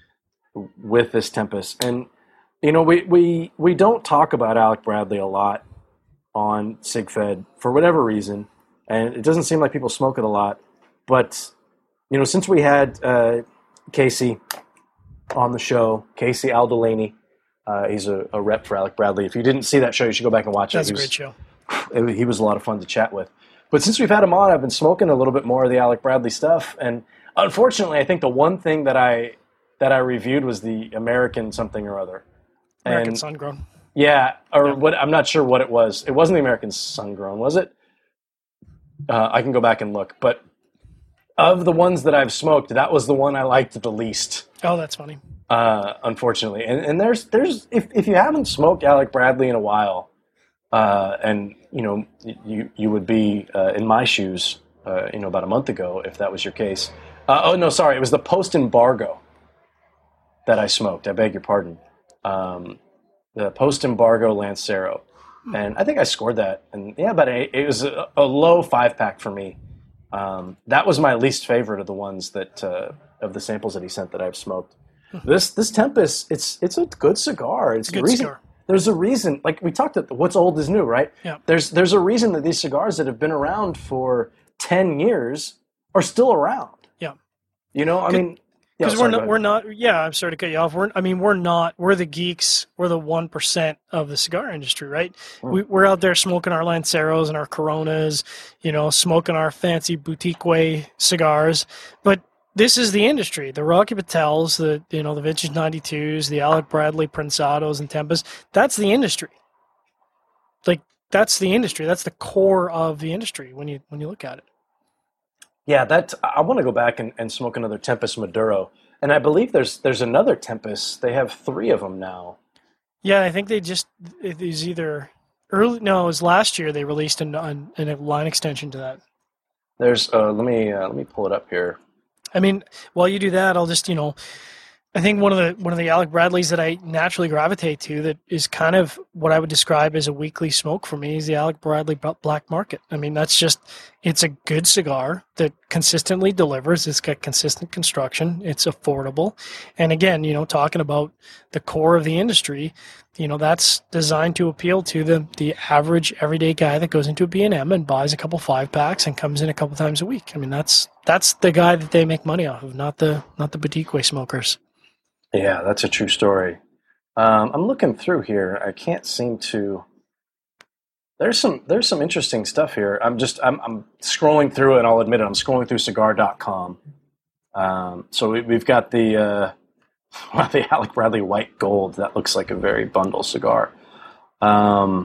with this Tempest. And you know, we we we don't talk about Alec Bradley a lot on SigFed for whatever reason, and it doesn't seem like people smoke it a lot. But you know, since we had uh, Casey on the show, Casey Al Delaney, uh, he's a, a rep for Alec Bradley. If you didn't see that show, you should go back and watch That's it. a He was- great show. it- he was a lot of fun to chat with. But since we've had him on, I've been smoking a little bit more of the Alec Bradley stuff, and unfortunately, I think the one thing that I that I reviewed was the American something or other. American And- Sun Grown. Yeah, or Yeah. what? I'm not sure what it was. It wasn't the American Sun Grown, was it? Uh, I can go back and look. But of the ones that I've smoked, that was the one I liked the least. Oh, that's funny. Uh, unfortunately, and and there's there's if if you haven't smoked Alec Bradley in a while, uh, and you know you you would be uh, in my shoes, uh, you know about a month ago if that was your case. Uh, oh no, sorry, it was the post embargo that I smoked. I beg your pardon. Um, the post embargo Lancero, and I think I scored that, and yeah, but it, it was a, a low five pack for me. Um, that was my least favorite of the ones that uh, of the samples that he sent that I've smoked. This this Tempest, it's it's a good cigar. It's, a good the reason, cigar. There's a reason, like we talked about, what's old is new, right? Yeah. There's there's a reason that these cigars that have been around for ten years are still around. Yeah. You know, I mean, yeah, Because sorry, we're go not, ahead. we're not. Yeah, I'm sorry to cut you off. We're, I mean, we're not. We're the geeks. We're the one percent of the cigar industry, right? Hmm. We, we're out there smoking our Lanceros and our Coronas, you know, smoking our fancy boutique way cigars. But this is the industry. The Rocky Patels, the you know, the Vintage ninety-twos, the Alec Bradley Prinsados and Tempest. That's the industry. Like that's the industry. That's the core of the industry when you when you look at it. Yeah, that I want to go back and, and smoke another Tempest Maduro, and I believe there's there's another Tempest. They have three of them now. Yeah, I think they just it was either early. No, it was last year they released an, an, a line extension to that. There's uh, let me uh, let me pull it up here. I mean, while you do that, I'll just you know, I think one of the one of the Alec Bradleys that I naturally gravitate to that is kind of what I would describe as a weekly smoke for me is the Alec Bradley B- Black Market. I mean, that's just it's a good cigar that consistently delivers. It's got consistent construction. It's affordable, and again, you know, talking about the core of the industry, you know, that's designed to appeal to the the average everyday guy that goes into a B and M and buys a couple five packs and comes in a couple times a week. I mean, that's that's the guy that they make money off of, not the not the boutique way smokers. Yeah, that's a true story. Um, I'm looking through here. I can't seem to. There's some there's some interesting stuff here. I'm just I'm I'm scrolling through it, and I'll admit it. I'm scrolling through cigar dot com. Um, so we, we've got the uh, the Alec Bradley White Gold. That looks like a very bundle cigar. Um,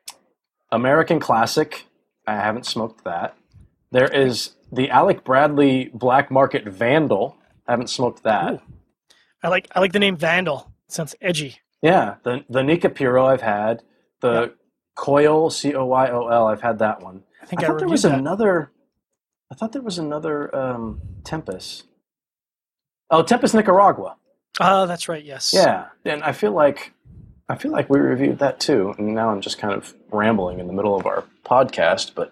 American Classic. I haven't smoked that. There is the Alec Bradley Black Market Vandal. I haven't smoked that. Ooh. I like I like the name Vandal. It sounds edgy. Yeah, the the Nika Puro I've had. The Yeah. Coyol, C O Y O L, I've had that one. I think I I, thought there reviewed was that. another. I thought there was another um, Tempest. Oh, Tempest Nicaragua. Ah, that's right. Yes. Yeah, and I feel like I feel like we reviewed that too. And now I'm just kind of rambling in the middle of our podcast, but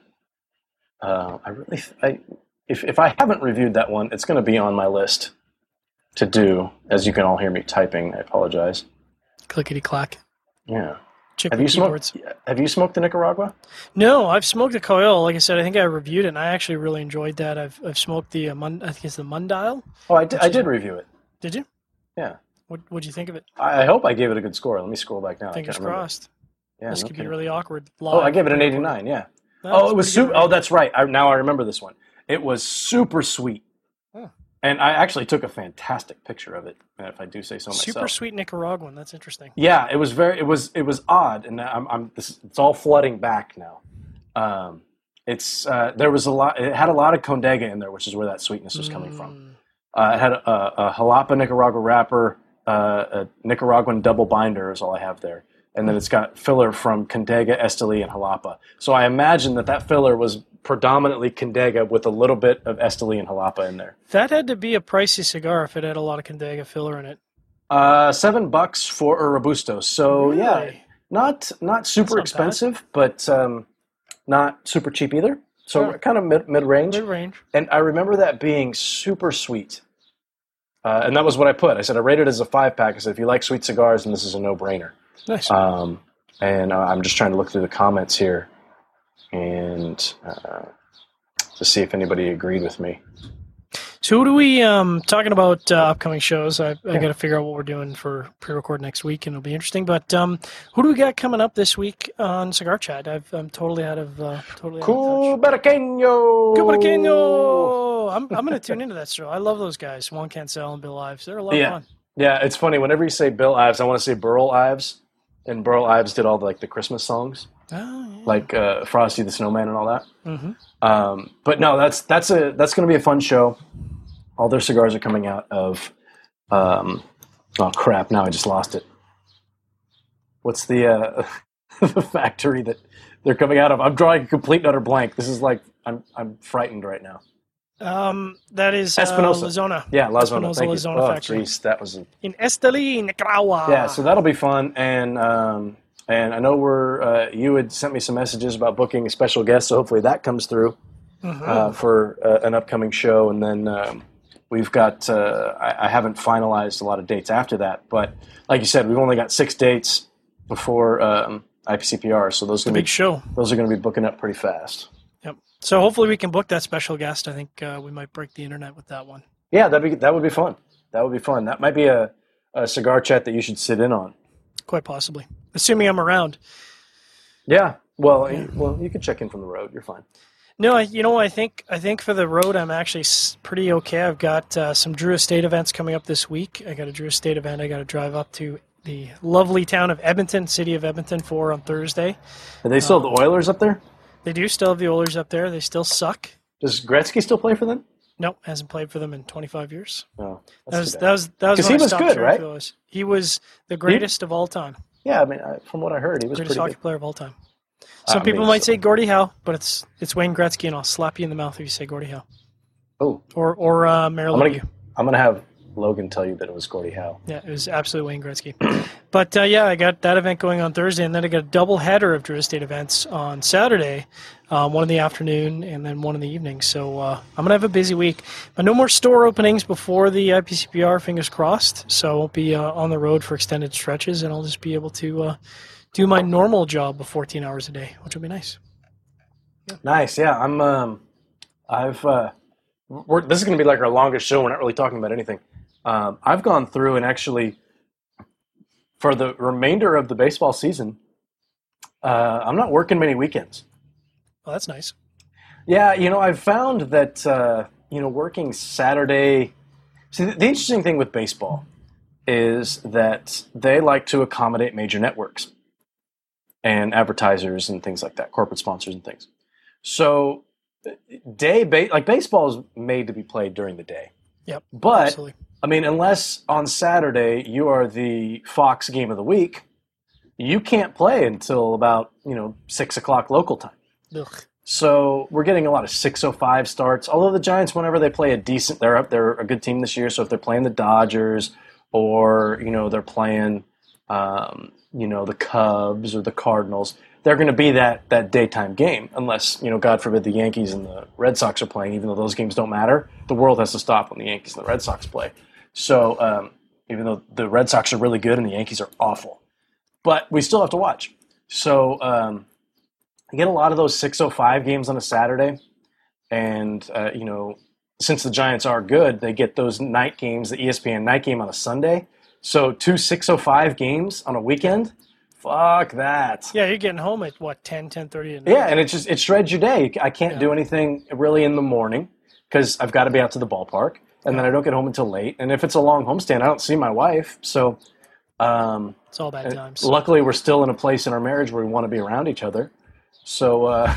uh, I really, I, if if I haven't reviewed that one, it's going to be on my list to do. As you can all hear me typing, I apologize. Clickety clack. Yeah. Chick Have with you keyboards. smoked? Have you smoked the Nicaragua? No, I've smoked the Coyol. Like I said, I think I reviewed it, and I actually really enjoyed that. I've I've smoked the uh, Mun- I think it's the Mundial. Oh, I did, I Which is- did review it. Did you? Yeah. What What'd you think of it? I I hope I gave it a good score. Let me scroll back now. I Fingers can't remember. crossed. Yeah, this no could be kidding. really awkward. Oh, I live gave it an pre-recorded. eighty-nine. Yeah. That Oh, was it was pretty super. good, Oh, right? that's right. I, now I remember this one. It was super sweet, Huh. and I actually took a fantastic picture of it. If I do say so myself. Super sweet Nicaraguan. That's interesting. Yeah, it was very. It was. It was odd, and I'm. I'm this, it's all flooding back now. Um, it's. Uh, there was a lot. It had a lot of Condega in there, which is where that sweetness was coming from. Mm. Uh, it had a, a, a Jalapa Nicaragua wrapper, uh, a Nicaraguan double binder is all I have there, and then it's got filler from Condega, Esteli, and Jalapa. So I imagine that that filler was predominantly Condega with a little bit of Esteli and Jalapa in there. That had to be a pricey cigar if it had a lot of Condega filler in it. Uh, seven bucks for a Robusto. So Really? yeah, not not super not expensive, but um, not super cheap either. So Yeah. kind of mid mid range. Mid range. And I remember that being super sweet. Uh, and that was what I put. I said I rated it as a five pack. I said if you like sweet cigars, then this is a no brainer. Nice. Um, and uh, I'm just trying to look through the comments here and uh, to see if anybody agreed with me. So who do we, um, talking about uh, upcoming shows, I, I got to figure out what we're doing for pre-record next week, and it'll be interesting. But um, who do we got coming up this week on Cigar Chat? I've, I'm totally out of uh, totally out of touch. Cubaraqueño! Cubaraqueño! I'm, I'm going to tune into that show. I love those guys, Juan Cancel and Bill Ives. They're a lot Yeah. of fun. Yeah, it's funny. Whenever you say Bill Ives, I want to say Burl Ives. And Burl Ives did all the, like the Christmas songs, Oh, yeah. like uh, Frosty the Snowman and all that. Mm-hmm. Um, but no, that's that's a that's going to be a fun show. All their cigars are coming out of. Um, oh crap! Now I just lost it. What's the uh, the factory that they're coming out of? I'm drawing a complete and utter blank. This is like I'm I'm frightened right now. Um, that is uh, Espinosa. Lizona. Yeah, La Zona. Espinosa Thank you. Lizona Oh, factory. jeez, that was. A, In Esteli, Nicaragua. yeah, so that'll be fun, and um, and I know we're uh, you had sent me some messages about booking a special guest, so hopefully that comes through. Mhm. uh, for uh, an upcoming show, and then um, we've got. Uh, I, I haven't finalized a lot of dates after that, but like you said, we've only got six dates before um, I P C P R, so those It's a are gonna big be show. those are going to be booking up pretty fast. Yep. So hopefully we can book that special guest. I think uh, we might break the internet with that one. Yeah, that'd be that would be fun. That would be fun. That might be a, a cigar chat that you should sit in on. Quite possibly, assuming I'm around. Yeah. Well, you, well, you can check in from the road. You're fine. No, I, you know, I think I think for the road, I'm actually s- pretty okay. I've got uh, some Drew Estate events coming up this week. I got a Drew Estate event. I got to drive up to the lovely town of Edmonton, city of Edmonton, for on Thursday. Are they still the Oilers up there? They do still have the Oilers up there. They still suck. Does Gretzky still play for them? No, hasn't played for them in twenty-five years. No. That was that was that was 'Cause when he I was stopped good, cheering right? for the Oilers. He was the greatest of all time. Yeah, I mean, I, from what I heard, he was Greatest pretty hockey good. player of all time. Some I people mean, might so- say Gordie Howe, but it's it's Wayne Gretzky, and I'll slap you in the mouth if you say Gordie Howe. Oh, Or or uh, I'm Marilyn gonna Lemieux. I'm gonna have Logan tell you that it was Gordie Howe. Yeah, it was absolutely Wayne Gretzky. But uh, yeah, I got that event going on Thursday, and then I got a double header of Drew Estate events on Saturday, um, one in the afternoon and then one in the evening. So uh, I'm gonna have a busy week. But no more store openings before the I P C P R. Fingers crossed. So I won't be uh, on the road for extended stretches, and I'll just be able to uh, do my normal job of fourteen hours a day, which will be nice. Nice, yeah. I'm. Um, I've. Uh, we're, this is gonna be like our longest show. We're not really talking about anything. Um, I've gone through and actually, for the remainder of the baseball season, uh, I'm not working many weekends. Well, that's nice. Yeah, you know, I've found that uh, you know working Saturday. See, the, the interesting thing with baseball is that they like to accommodate major networks and advertisers and things like that, corporate sponsors and things. So, day ba- like baseball is made to be played during the day. Yep. But Absolutely. I mean, unless on Saturday you are the Fox game of the week, you can't play until about you know six o'clock local time. Ugh. So we're getting a lot of six oh five starts. Although the Giants, whenever they play a decent, they're up, they're a good team this year. So if they're playing the Dodgers, or you know they're playing, um, you know the Cubs or the Cardinals, they're going to be that that daytime game. Unless you know, God forbid, the Yankees and the Red Sox are playing. Even though those games don't matter, the world has to stop when the Yankees and the Red Sox play. So um, even though the Red Sox are really good and the Yankees are awful, but we still have to watch. So. Um, I get a lot of those six oh five games on a Saturday, and uh, you know, since the Giants are good, they get those night games, the E S P N night game on a Sunday. So two six oh five games on a weekend, fuck that. Yeah, you're getting home at what ten, ten thirty at night. Yeah, and it just it shreds your day. I can't Yeah. do anything really in the morning because I've got to be out to the ballpark, and then I don't get home until late. And if it's a long homestand, I don't see my wife. So, um, It's all bad times. luckily, we're still in a place in our marriage where we want to be around each other. So, uh,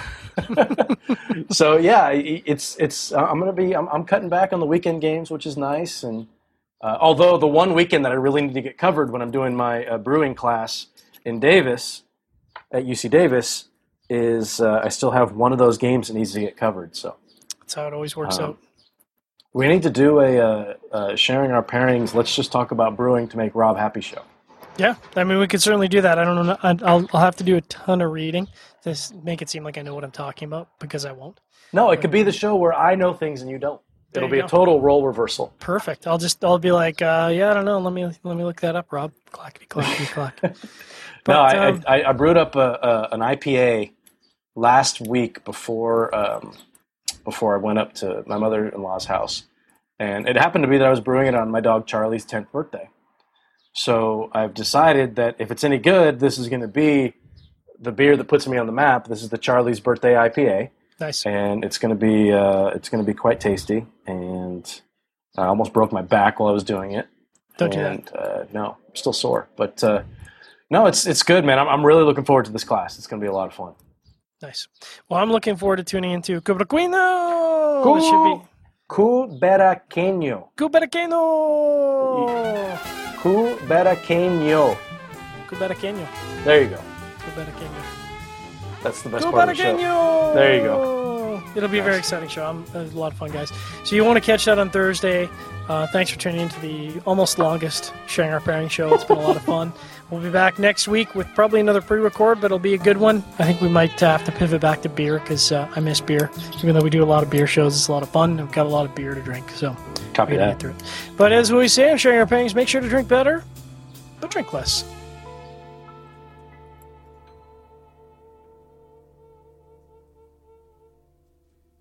so yeah, it's it's. I'm gonna be. I'm, I'm cutting back on the weekend games, which is nice. And uh, although the one weekend that I really need to get covered when I'm doing my uh, brewing class in Davis, at U C Davis, is uh, I still have one of those games that needs to get covered. So that's how it always works um, out. We need to do a uh, uh, sharing our pairings. Let's just talk about brewing to make Rob happy show. Yeah, I mean, we could certainly do that. I don't know. I'll, I'll have to do a ton of reading to make it seem like I know what I'm talking about, because I won't. No, it but, could be the show where I know things and you don't. It'll be go. a total role reversal. Perfect. I'll just I'll be like, uh, yeah, I don't know. Let me let me look that up, Rob. Clackety clackety clack. But, no, I, um, I I brewed up a, a, an I P A last week before um, before I went up to my mother-in-law's house, and it happened to be that I was brewing it on my dog Charlie's tenth birthday. So I've decided that if it's any good, this is going to be the beer that puts me on the map. This is the Charlie's Birthday I P A. Nice. And it's going to be uh, it's going to be quite tasty. And I almost broke my back while I was doing it. Don't and, do that. Uh, no, I'm still sore. But uh, no, it's it's good, man. I'm I'm really looking forward to this class. It's going to be a lot of fun. Nice. Well, I'm looking forward to tuning into Cuberaquino. Cu- it should be Cuberaqueño. Cuberaqueño. Cuberaqueño. Cuberaqueño. There you go. Cuberaqueño. That's the best part of the show. There you go. It'll be a very exciting show. I'm, a lot of fun, guys. So you want to catch that on Thursday. Uh, thanks for tuning into the almost longest Sharing Our Pairing show. It's been a lot of fun. We'll be back next week with probably another pre-record, but it'll be a good one. I think we might uh, have to pivot back to beer because uh, I miss beer. Even though we do a lot of beer shows, it's a lot of fun. We've got a lot of beer to drink, so copy that. Get through it. But as we say on Sharing Our Pairings, make sure to drink better, but drink less.